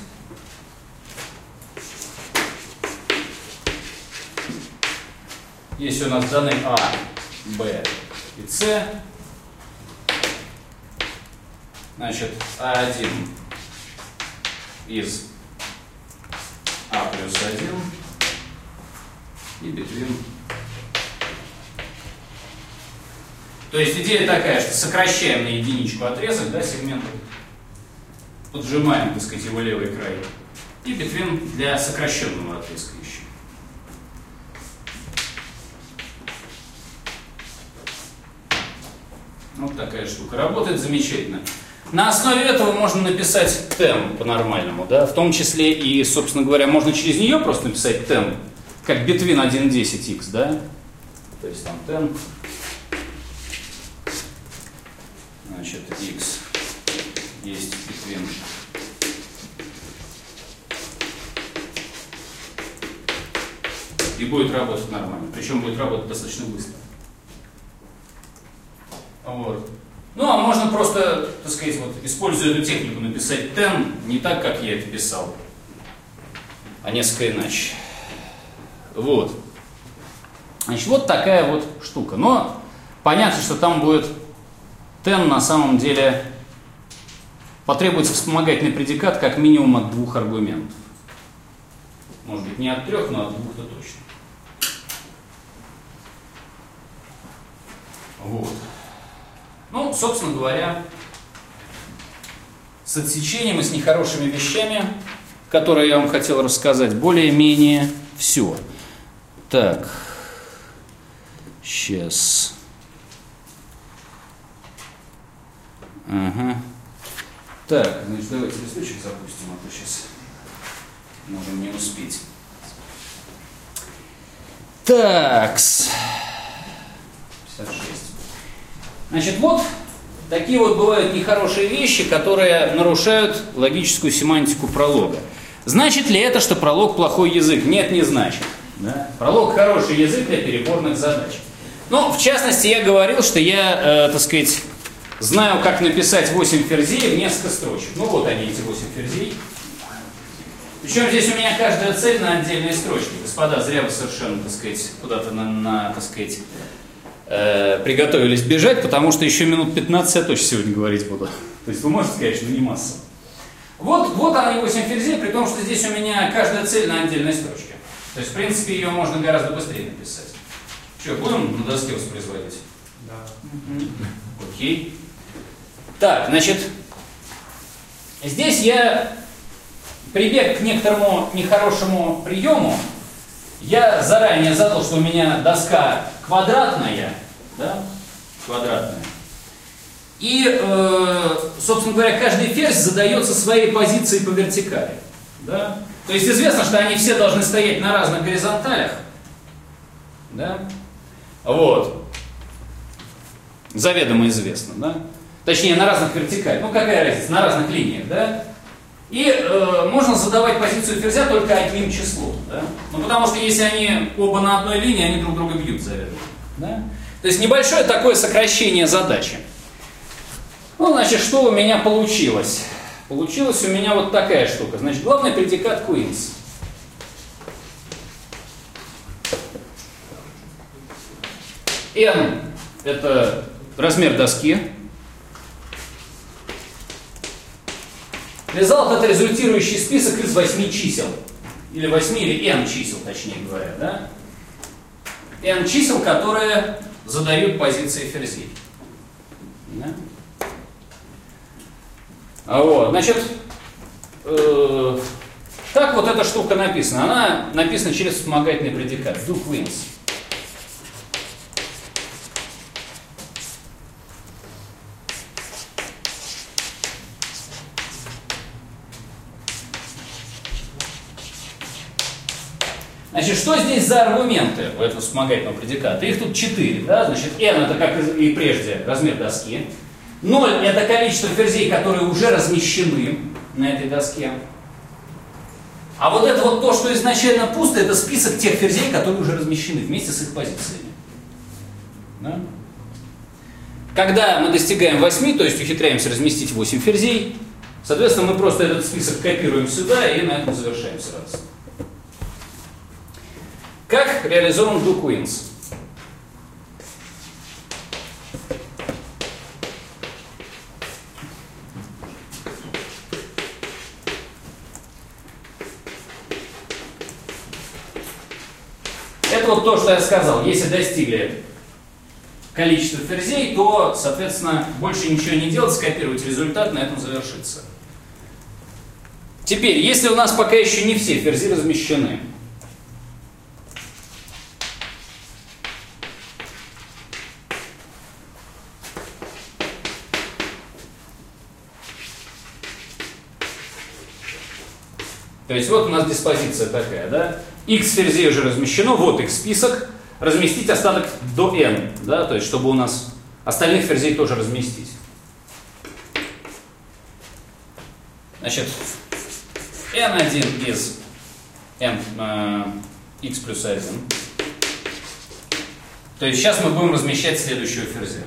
если у нас даны А, Б и С, значит, А1 из А плюс 1 и between. То есть идея такая, что сокращаем на единичку отрезок, да, сегмента, поджимаем, так сказать, его левый край, и between для сокращенного отрезка еще. Вот такая штука. Работает замечательно. На основе этого можно написать tem по-нормальному, да, в том числе и, собственно говоря, можно через нее просто написать tem, как between 1,10x, да, то есть там tem, значит, x есть between и будет работать нормально, причем будет работать достаточно быстро. Вот. Ну, а можно просто, так сказать, вот, используя эту технику, написать tem не так, как я это писал, а несколько иначе. Вот. Значит, вот такая вот штука. Но понятно, что там будет tem на самом деле потребуется вспомогательный предикат как минимум от 2 аргументов. Может быть, не от 3, но от 2-то точно. Вот. Ну, собственно говоря, с отсечением и с нехорошими вещами, которые я вам хотел рассказать, более-менее все. Так, сейчас. Ага. Так, значит, давайте листочек запустим, а то сейчас можем не успеть. Такс. 56. Значит, вот такие вот бывают нехорошие вещи, которые нарушают логическую семантику пролога. Значит ли это, что пролог плохой язык? Нет, не значит. Да? Пролог хороший язык для переборных задач. Ну, в частности, я говорил, что я, так сказать, знаю, как написать 8 ферзей в несколько строчек. Ну, вот они, эти 8 ферзей. Причем здесь у меня каждая цель на отдельной строчке. Господа, зря вы совершенно, так сказать, куда-то так сказать, приготовились бежать, потому что еще минут 15 я точно сегодня говорить буду. То есть вы можете сказать, что не масса. Вот они 8 ферзей, при том, что здесь у меня каждая цель на отдельной строчке. То есть, в принципе, ее можно гораздо быстрее написать. Что, будем на доске воспроизводить? Да. Окей. Так, значит, здесь я прибег к некоторому нехорошему приему. Я заранее задал, что у меня доска квадратная, да, квадратная. И, собственно говоря, каждый ферзь задается своей позицией по вертикали. Да? То есть известно, что они все должны стоять на разных горизонталях. Да? Вот. Заведомо известно, да? Точнее, на разных вертикалях. Ну, какая разница? На разных линиях, да? И можно задавать позицию ферзя только одним числом, да? Ну, потому что если они оба на одной линии, они друг друга бьют заведомо. Да? То есть небольшое такое сокращение задачи. Ну, значит, что у меня получилось? Получилась у меня вот такая штука. Значит, главный предикат Queens. N – это размер доски. Result – это результирующий список из 8 чисел. Или 8, или n чисел, точнее говоря. Да? N чисел, которые задают позиции ферзей. Да? Вот, значит, так вот эта штука написана. Она написана через вспомогательный предикат. Do Queens. Значит, что здесь за аргументы у этого вспомогательного предиката? Их тут 4, да? Значит, n это, как и прежде, размер доски. 0 это количество ферзей, которые уже размещены на этой доске. А вот это вот то, что изначально пусто, это список тех ферзей, которые уже размещены вместе с их позициями. Да? Когда мы достигаем 8, то есть ухитряемся разместить 8 ферзей, соответственно, мы просто этот список копируем сюда и на этом завершаем сразу. Как реализован do queens? Это вот то, что я сказал. Если достигли количества ферзей, то, соответственно, больше ничего не делать, скопировать результат, на этом завершится. Теперь, если у нас пока еще не все ферзи размещены, то есть вот у нас диспозиция такая, да? X ферзей уже размещено, вот их список. Разместить остаток до n, да? То есть чтобы у нас остальных ферзей тоже разместить. Значит, n1 из x плюс 1. То есть сейчас мы будем размещать следующего ферзя.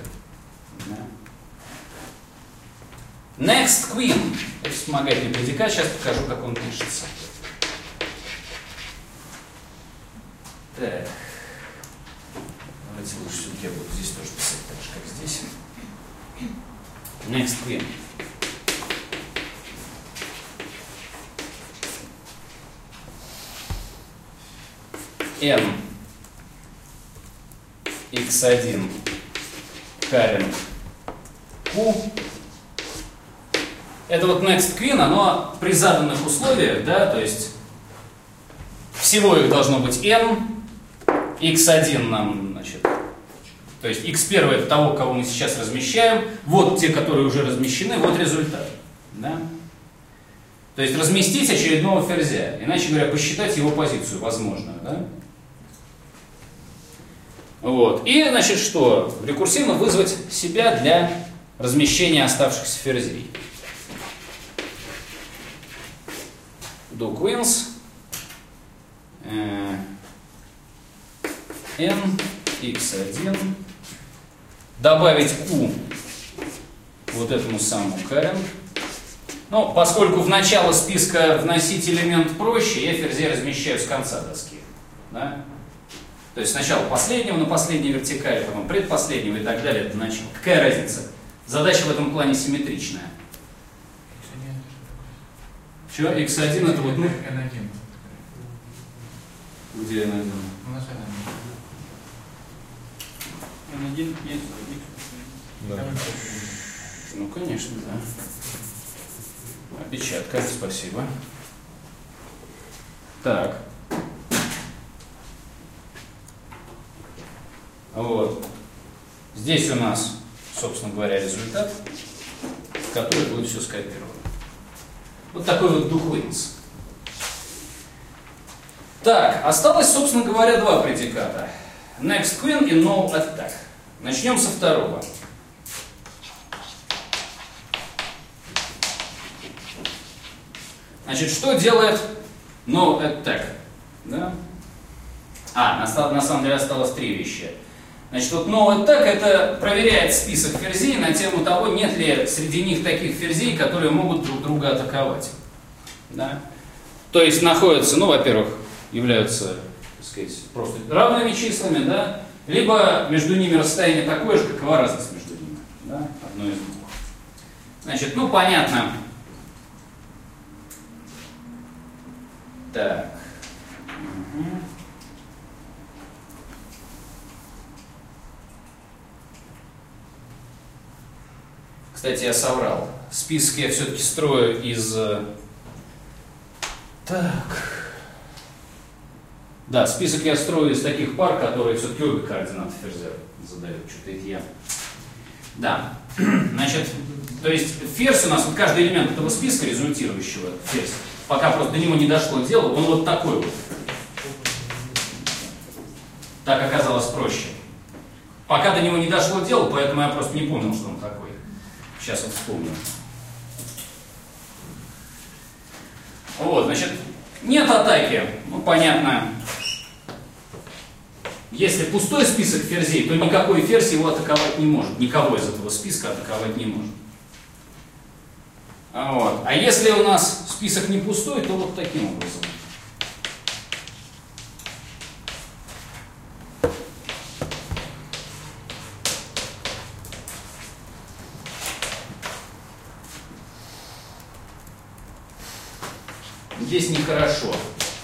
Next queen. Это вспомогательный предикат. Сейчас покажу, как он пишется. Так. Давайте лучше все-таки я буду здесь тоже писать так же, как здесь. Next queen. N x1 current Q. Это вот next queen, оно при заданных условиях, да, то есть всего их должно быть n, x1 нам, значит, то есть x1 это того, кого мы сейчас размещаем, вот те, которые уже размещены, вот результат, да. То есть разместить очередного ферзя, иначе говоря, посчитать его позицию возможно, да. Вот. И, значит, что? Рекурсивно вызвать себя для размещения оставшихся ферзей. Do queens n x1 добавить q вот этому самому current. Но поскольку в начало списка вносить элемент проще, я ферзей размещаю с конца доски. Да? То есть сначала последнего на последней вертикали, потом предпоследнего и так далее. Это начало. Какая разница? Задача в этом плане симметричная. Что? x1 это вот, ну? n1. Где n1? n1 есть. Да. Ну, конечно, да. Опечатка, спасибо. Так. Вот. Здесь у нас, собственно говоря, результат, в который будет все скопировано. Вот такой вот do queens. Так, осталось, собственно говоря, два предиката. Next queen и no attack. Начнем со второго. Значит, что делает no attack? Да? На самом деле осталось три вещи. Значит, вот no attack это проверяет список ферзей на тему того, нет ли среди них таких ферзей, которые могут друг друга атаковать. Да? То есть находятся, ну, во-первых, являются, так сказать, просто равными числами, да? Либо между ними расстояние такое же, какова разница между ними. Да? Одно из двух. Значит, ну, понятно. Так. Угу. Кстати, я соврал. Списки я все-таки строю из... Так. Да, список я строю из таких пар, которые все-таки обе координаты ферзя задают. Что-то это я... Да. Значит, то есть ферзь у нас, вот каждый элемент этого списка, результирующего ферзь, пока просто до него не дошло дело, он вот такой вот. Так оказалось проще. Пока до него не дошло дело, поэтому я просто не помнил, что он такой. Сейчас вот вспомню. Вот, значит, нет атаки. Ну, понятно. Если пустой список ферзей, то никакой ферзь его атаковать не может. Никого из этого списка атаковать не может. Вот. А если у нас список не пустой, то вот таким образом. Здесь нехорошо.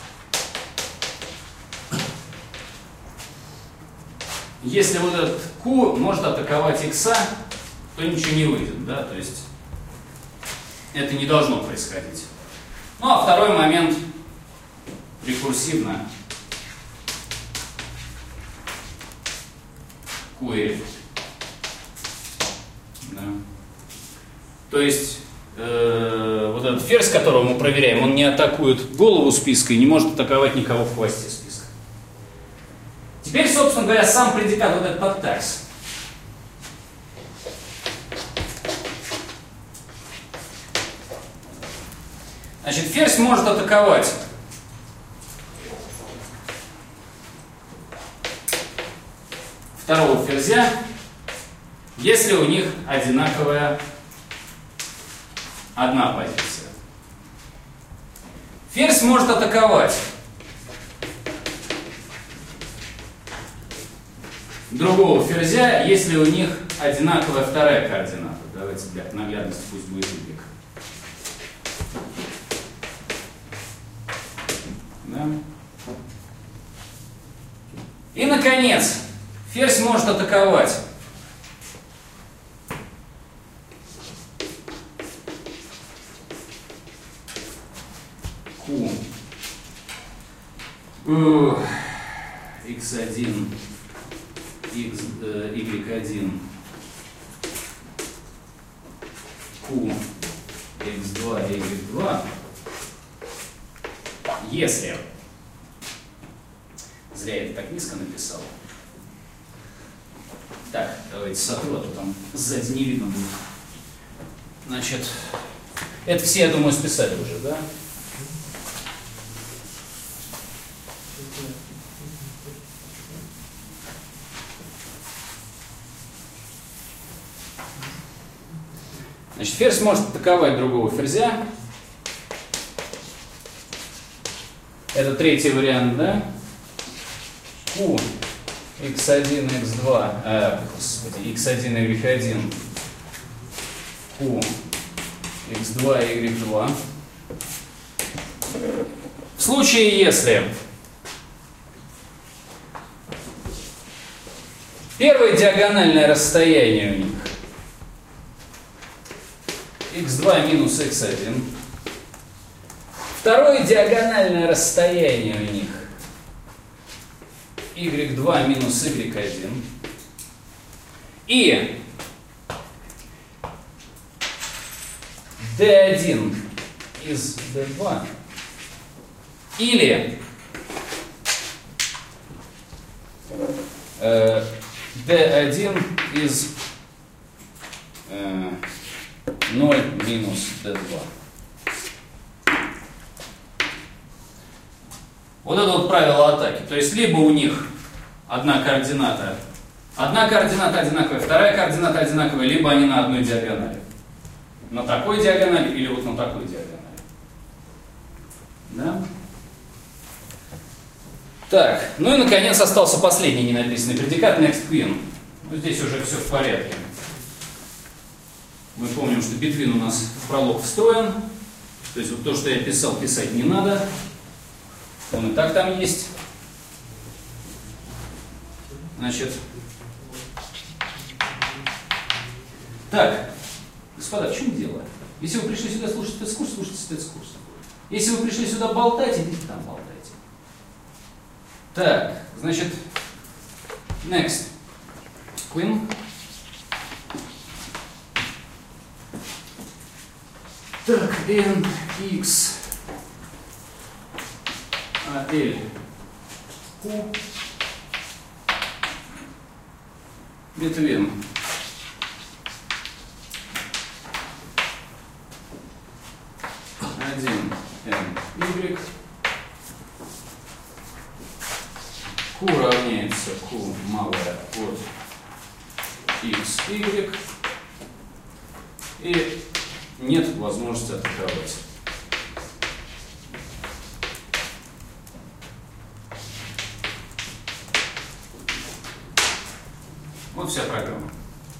Если вот этот Q может атаковать X, то ничего не выйдет, да, то есть это не должно происходить. Ну а второй момент рекурсивно Q. Да. То есть вот этот ферзь, которого мы проверяем, он не атакует голову списка и не может атаковать никого в хвосте списка. Теперь, собственно говоря, сам предикат вот этот подтакс. Значит, ферзь может атаковать второго ферзя, если у них одинаковая одна позиция. Ферзь может атаковать другого ферзя, если у них одинаковая вторая координата. Давайте для наглядности пусть будет y. Да? И, наконец, ферзь может атаковать Q, x1, y1, Q, x2, y2, если, зря я это так низко написал. Так, давайте сотру, а то там сзади не видно будет. Значит, это все, я думаю, списали уже, да? Значит, ферзь может атаковать другого ферзя. Это третий вариант, да? Q, x1, x2, господи, x1, y1, Q, x2, y2. В случае, если первое диагональное расстояние у них x2 минус x1, второе диагональное расстояние у них y2 минус y1 и d1 из d2 или d1 из 0 минус d2. Вот это вот правило атаки. То есть либо у них одна координата одинаковая, вторая координата одинаковая, либо они на одной диагонали. На такой диагонали или вот на такой диагонали. Да? Так, ну и наконец остался последний ненаписанный предикат next queen. Ну, здесь уже все в порядке. Мы помним, что between у нас в пролог встроен. То есть вот то, что я писал, писать не надо. Он и так там есть. Значит. Так, господа, в чем дело? Если вы пришли сюда слушать спецкурс, слушайте спецкурс. Если вы пришли сюда болтать, идите там болтайте. Так, значит, next. Queen. Так, n, x, a, l, q, Between один y q равняется q малое от x, y, и нет возможности атаковать. Вот вся программа.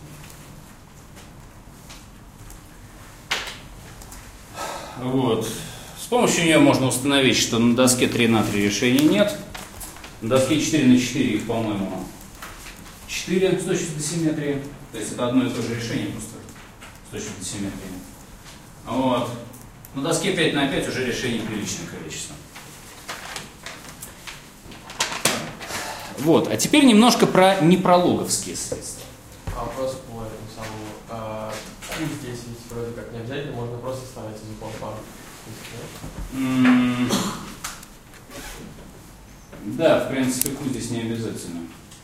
Вот. С помощью нее можно установить, что на доске 3 на 3 решений нет. На доске 4 на 4 их, по-моему, 4 с точки зрения симметрии. То есть это одно и то же решение просто с точки зрения симметрии. Вот. На доске 5 на 5 уже решений приличное количество. Вот. А теперь немножко про непрологовские средства. А вопрос по этому самому. Здесь ведь вроде как не обязательно, можно просто ставить языком пару. Да, в принципе, Q здесь не обязательно.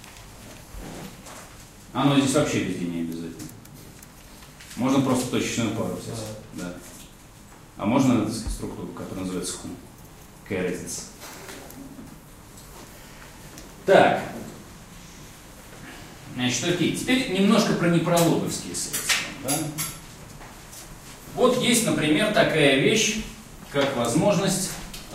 Оно здесь вообще везде не обязательно. Можно просто точечную пару взять. Да. А можно, так сказать, структуру, которая называется Q. Какая разница? Так. Значит, окей. Теперь немножко про непрологовские средства. Да? Вот есть, например, такая вещь, как возможность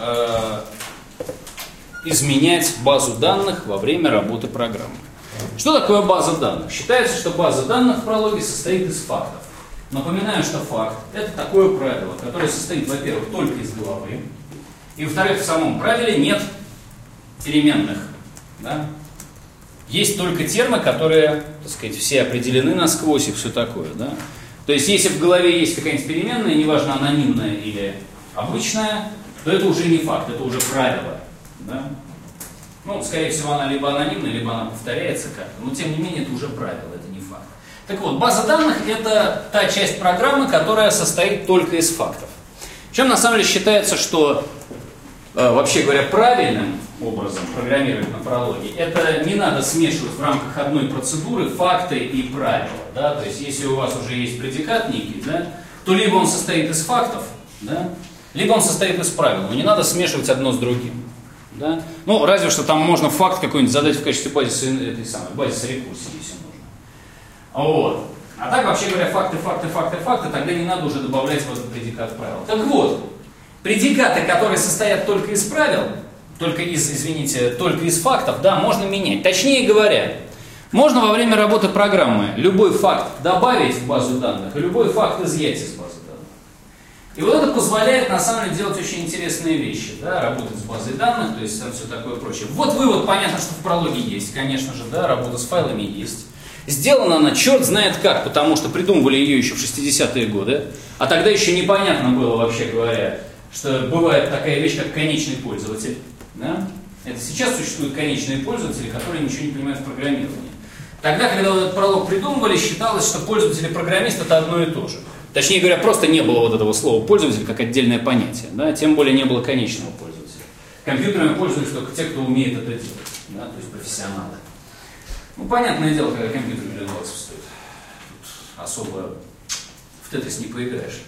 изменять базу данных во время работы программы. Что такое база данных? Считается, что база данных в прологе состоит из фактов. Напоминаю, что факт – это такое правило, которое состоит, во-первых, только из головы, и, во-вторых, в самом правиле нет переменных. Да? Есть только термы, которые, так сказать, все определены насквозь и все такое. Да? То есть, если в голове есть какая-нибудь переменная, неважно, анонимная или обычная, то это уже не факт, это уже правило. Да? Ну, скорее всего, она либо анонимная, либо она повторяется как-то, но тем не менее это уже правило, это не факт. Так вот, база данных – это та часть программы, которая состоит только из фактов. Причем на самом деле считается, что, вообще говоря, правильным образом программировать на прологе, это не надо смешивать в рамках одной процедуры факты и правила. Да? То есть, если у вас уже есть предикат некий, да, то либо он состоит из фактов, да, либо он состоит из правил, но не надо смешивать одно с другим. Да? Ну, разве что там можно факт какой-нибудь задать в качестве базиса рекурсии, если нужно. Вот. А так, вообще говоря, факты, тогда не надо уже добавлять в этот предикат правил. Так вот, предикаты, которые состоят только из правил, только из фактов, да, можно менять. Точнее говоря, можно во время работы программы любой факт добавить в базу данных и любой факт изъять из базы данных. И вот это позволяет, на самом деле, делать очень интересные вещи, да, работать с базой данных, то есть там все такое прочее. Вот вывод, понятно, что в прологе есть, конечно же, да, работа с файлами есть. Сделана она черт знает как, потому что придумывали ее еще в 60-е годы, а тогда еще непонятно было, вообще говоря, что бывает такая вещь, как конечный пользователь. Да? Это сейчас существуют конечные пользователи, которые ничего не понимают в программировании. Тогда, когда этот пролог придумывали, считалось, что пользователь и программист это одно и то же. Точнее говоря, просто не было вот этого слова пользователь как отдельное понятие, да? Тем более не было конечного пользователя. Компьютерами пользовались только те, кто умеет это делать, да? То есть профессионалы. Ну, понятное дело, когда компьютер $1 000 стоит. Тут особо в тетрис не поиграешь.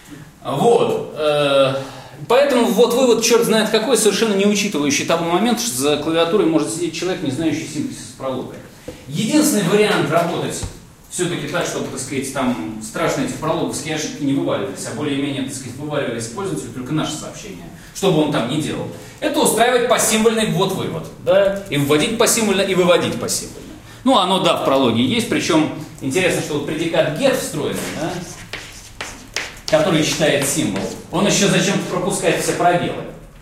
Вот. Поэтому вот вывод, черт знает какой, совершенно не учитывающий того момента, что за клавиатурой может сидеть человек, не знающий синтаксис пролога. Единственный вариант работать все-таки так, чтобы, так сказать, там страшные эти прологовские ошибки не вываливались, а более-менее, так сказать, вываливались пользователю только наше сообщение, что бы он там ни делал. Это устраивать посимвольный ввод-вывод, да, и вводить посимвольно, и выводить посимвольно. Ну, оно, да, в прологе есть, причем интересно, что вот предикат get встроенный, да, который читает символ, он еще зачем-то пропускает все пробелы.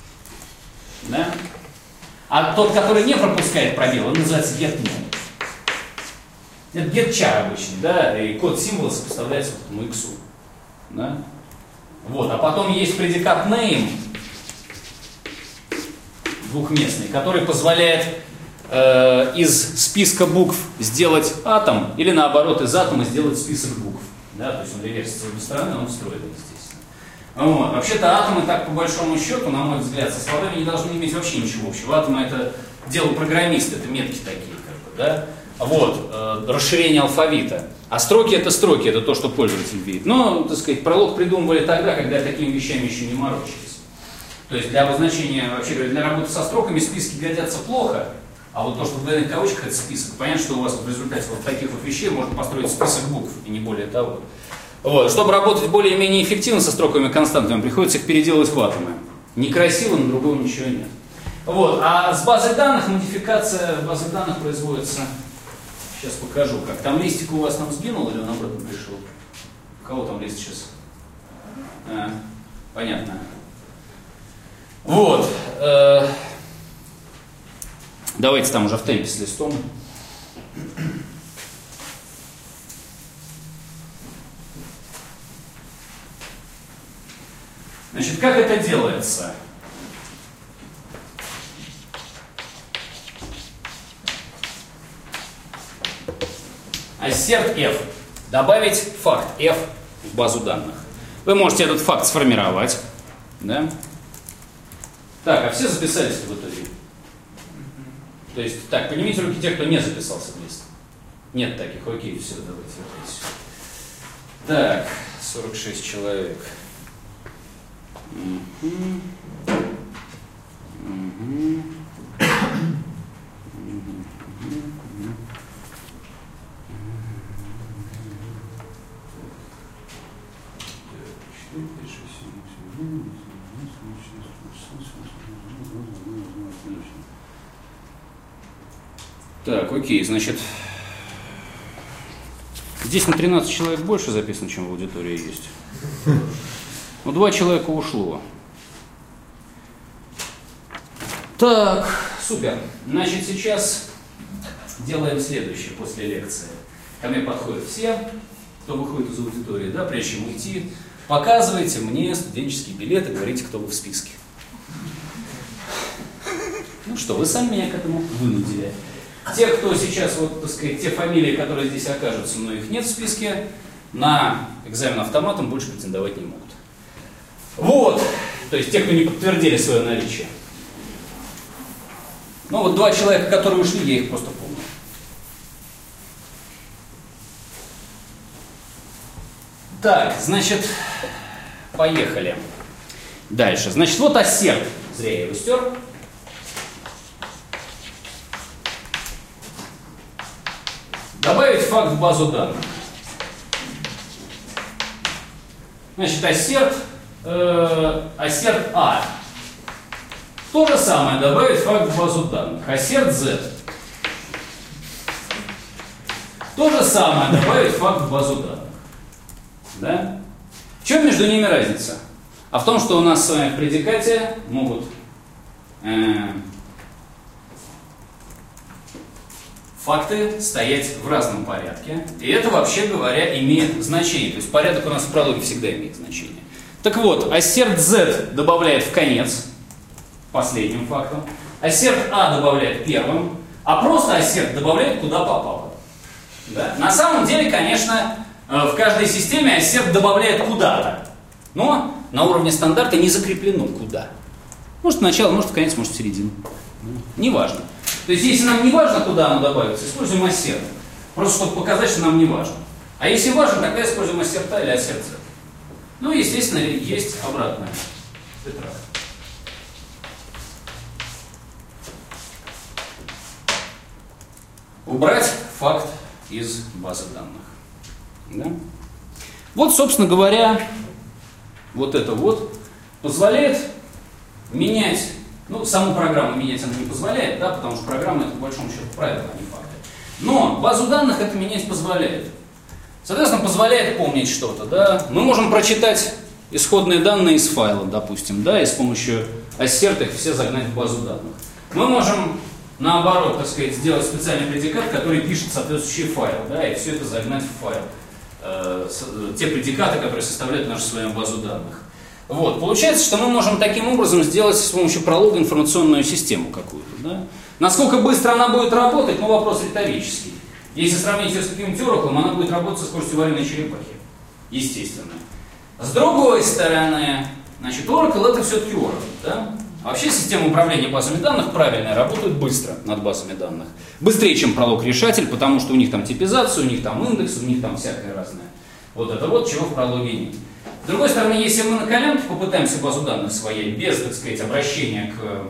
Да? А тот, который не пропускает пробелы, он называется get-none. Это get-char обычный, да, и код символа сопоставляется к этому x. Да? Вот, а потом есть предикат name, двухместный, который позволяет из списка букв сделать атом, или наоборот, из атома сделать список букв. Да, то есть он реверсится с обе стороны, он встроен, естественно. Вот. Вообще-то атомы так по большому счету, на мой взгляд, со словами не должны иметь вообще ничего общего. Атомы это дело программиста, это метки такие, как бы, да. вот, расширение алфавита. А строки это то, что пользователь видит. Но, так сказать, пролог придумывали тогда, когда такими вещами еще не морочились. То есть для обозначения, вообще говоря, для работы со строками списки годятся плохо, а вот то, что в двойных кавычках это список, понятно, что у вас в результате вот таких вот вещей можно построить список букв, и не более того. Вот. Чтобы работать более-менее эффективно со строковыми константами, приходится их переделывать в атомы. Некрасиво, но другого ничего нет. Вот. А с базой данных модификация базы данных производится. Сейчас покажу, как. Там листик у вас там сгинул или он обратно пришел? У кого там лист сейчас? Понятно. Вот. Давайте там уже в темпе с листом. Значит, как это делается? Assert F. Добавить факт F в базу данных. Вы можете этот факт сформировать. Да? Так, а все записались в итоге? То есть, так, поднимите руки те, кто не записался в лист. Нет таких, окей, все, давайте. Так, 46 человек. Так, окей, значит, здесь на 13 человек больше записано, чем в аудитории есть. Но 2 человека ушло. Так, супер. Значит, сейчас делаем следующее после лекции. Ко мне подходят все, кто выходит из аудитории, да, прежде чем уйти. Показывайте мне студенческий билет и говорите, кто вы в списке. Ну что, вы сами меня к этому вынудили. Те, кто сейчас, вот, так сказать, те фамилии, которые здесь окажутся, но их нет в списке, на экзамен автоматом больше претендовать не могут. Вот, то есть те, кто не подтвердили свое наличие. Ну вот 2 человека, которые ушли, я их просто помню. Так, значит, поехали. Дальше. Значит, вот assert. Зря я его стер. Добавить факт в базу данных. Значит, assert A. То же самое, добавить факт в базу данных. Assert Z. То же самое, добавить факт в базу данных. Да? В чем между ними разница? А в том, что у нас с вами в предикате могут факты стоять в разном порядке. И это, вообще говоря, имеет значение. То есть порядок у нас в прологе всегда имеет значение. Так вот, assert Z добавляет в конец, последним фактом. Assert A добавляет первым. А просто assert добавляет куда попало. Да? На самом деле, конечно, в каждой системе assert добавляет куда-то. Но на уровне стандарта не закреплено куда. Может в начало, может в конец, может в середину. Неважно. То есть, если нам не важно, куда оно добавится, используем assert. Просто чтобы показать, что нам не важно. А если важно, тогда используем assert A или assert Z. Ну, естественно, есть обратная петра. Убрать факт из базы данных. Да? Вот, собственно говоря, вот это вот позволяет менять, ну, саму программу менять она не позволяет, да, потому что программа это по большому счету правила, а не факты. Но базу данных это менять позволяет. Соответственно, позволяет помнить что-то, да. Мы можем прочитать исходные данные из файла, допустим, да, и с помощью assert их все загнать в базу данных. Мы можем, наоборот, так сказать, сделать специальный предикат, который пишет соответствующий файл, да, и все это загнать в файл. Те предикаты, которые составляют нашу с вами базу данных. Вот. Получается, что мы можем таким образом сделать с помощью пролога информационную систему какую-то. Да? Насколько быстро она будет работать, ну, вопрос риторический. Если сравнить ее с каким-нибудь Oracle, она будет работать со скоростью вареной черепахи. Естественно. С другой стороны, значит, Oracle это все-таки Oracle. Да? Вообще система управления базами данных правильная, работает быстро над базами данных. Быстрее, чем пролог-решатель, потому что у них там типизация, у них там индекс, у них там всякое разное. Вот это вот, чего в прологе нет. С другой стороны, если мы на коленке попытаемся базу данных своей, без, так сказать, обращения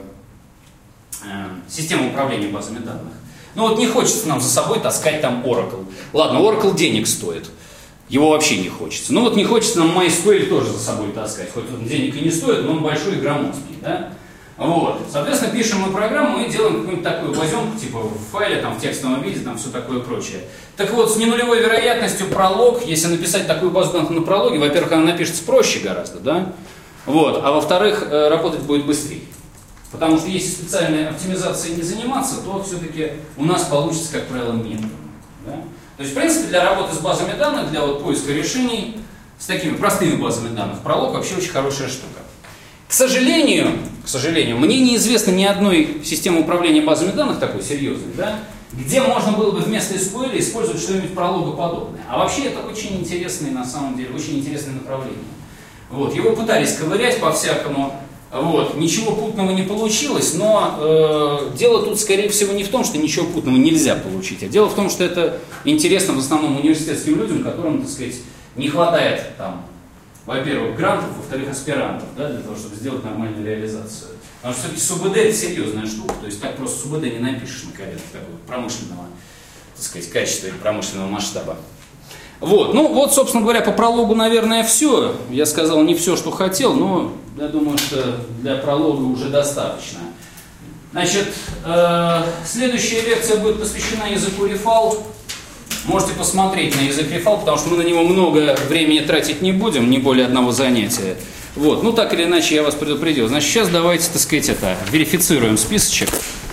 к системе управления базами данных, ну вот не хочется нам за собой таскать там Oracle. Ладно, Oracle денег стоит. Его вообще не хочется. Ну вот не хочется нам MySQL тоже за собой таскать. Хоть он денег и не стоит, но он большой и громоздкий. Да? Вот. Соответственно, пишем мы программу и делаем какую-нибудь такую возьму, типа в файле, там, в текстовом виде, там все такое прочее. Так вот, с ненулевой вероятностью пролог, если написать такую базу данных на прологе, во-первых, она напишется проще гораздо, да? Вот. А во-вторых, работать будет быстрее. Потому что если специальной оптимизацией не заниматься, то все-таки у нас получится, как правило, методом. Да? То есть, в принципе, для работы с базами данных, для вот поиска решений с такими простыми базами данных, пролог вообще очень хорошая штука. К сожалению, мне неизвестно ни одной системы управления базами данных такой серьезной, да, где можно было бы вместо SQL использовать что-нибудь прологоподобное. А вообще это очень интересное, на самом деле, очень интересное направление. Вот, его пытались ковырять по-всякому. Вот. Ничего путного не получилось, но дело тут, скорее всего, не в том, что ничего путного нельзя получить, а дело в том, что это интересно в основном университетским людям, которым, так сказать, не хватает, там, во-первых, грантов, во-вторых, аспирантов, да, для того, чтобы сделать нормальную реализацию. Потому что все-таки СУБД – это серьезная штука, то есть так просто СУБД не напишешь на коленке такого промышленного, так сказать, качества и промышленного масштаба. Вот, ну вот, собственно говоря, по прологу, наверное, все. Я сказал не все, что хотел, но я думаю, что для пролога уже достаточно. Значит, следующая лекция будет посвящена языку Refal. Можете посмотреть на язык Refal, потому что мы на него много времени тратить не будем, не более одного занятия. Вот, ну так или иначе я вас предупредил. Значит, сейчас давайте, так сказать, верифицируем списочек.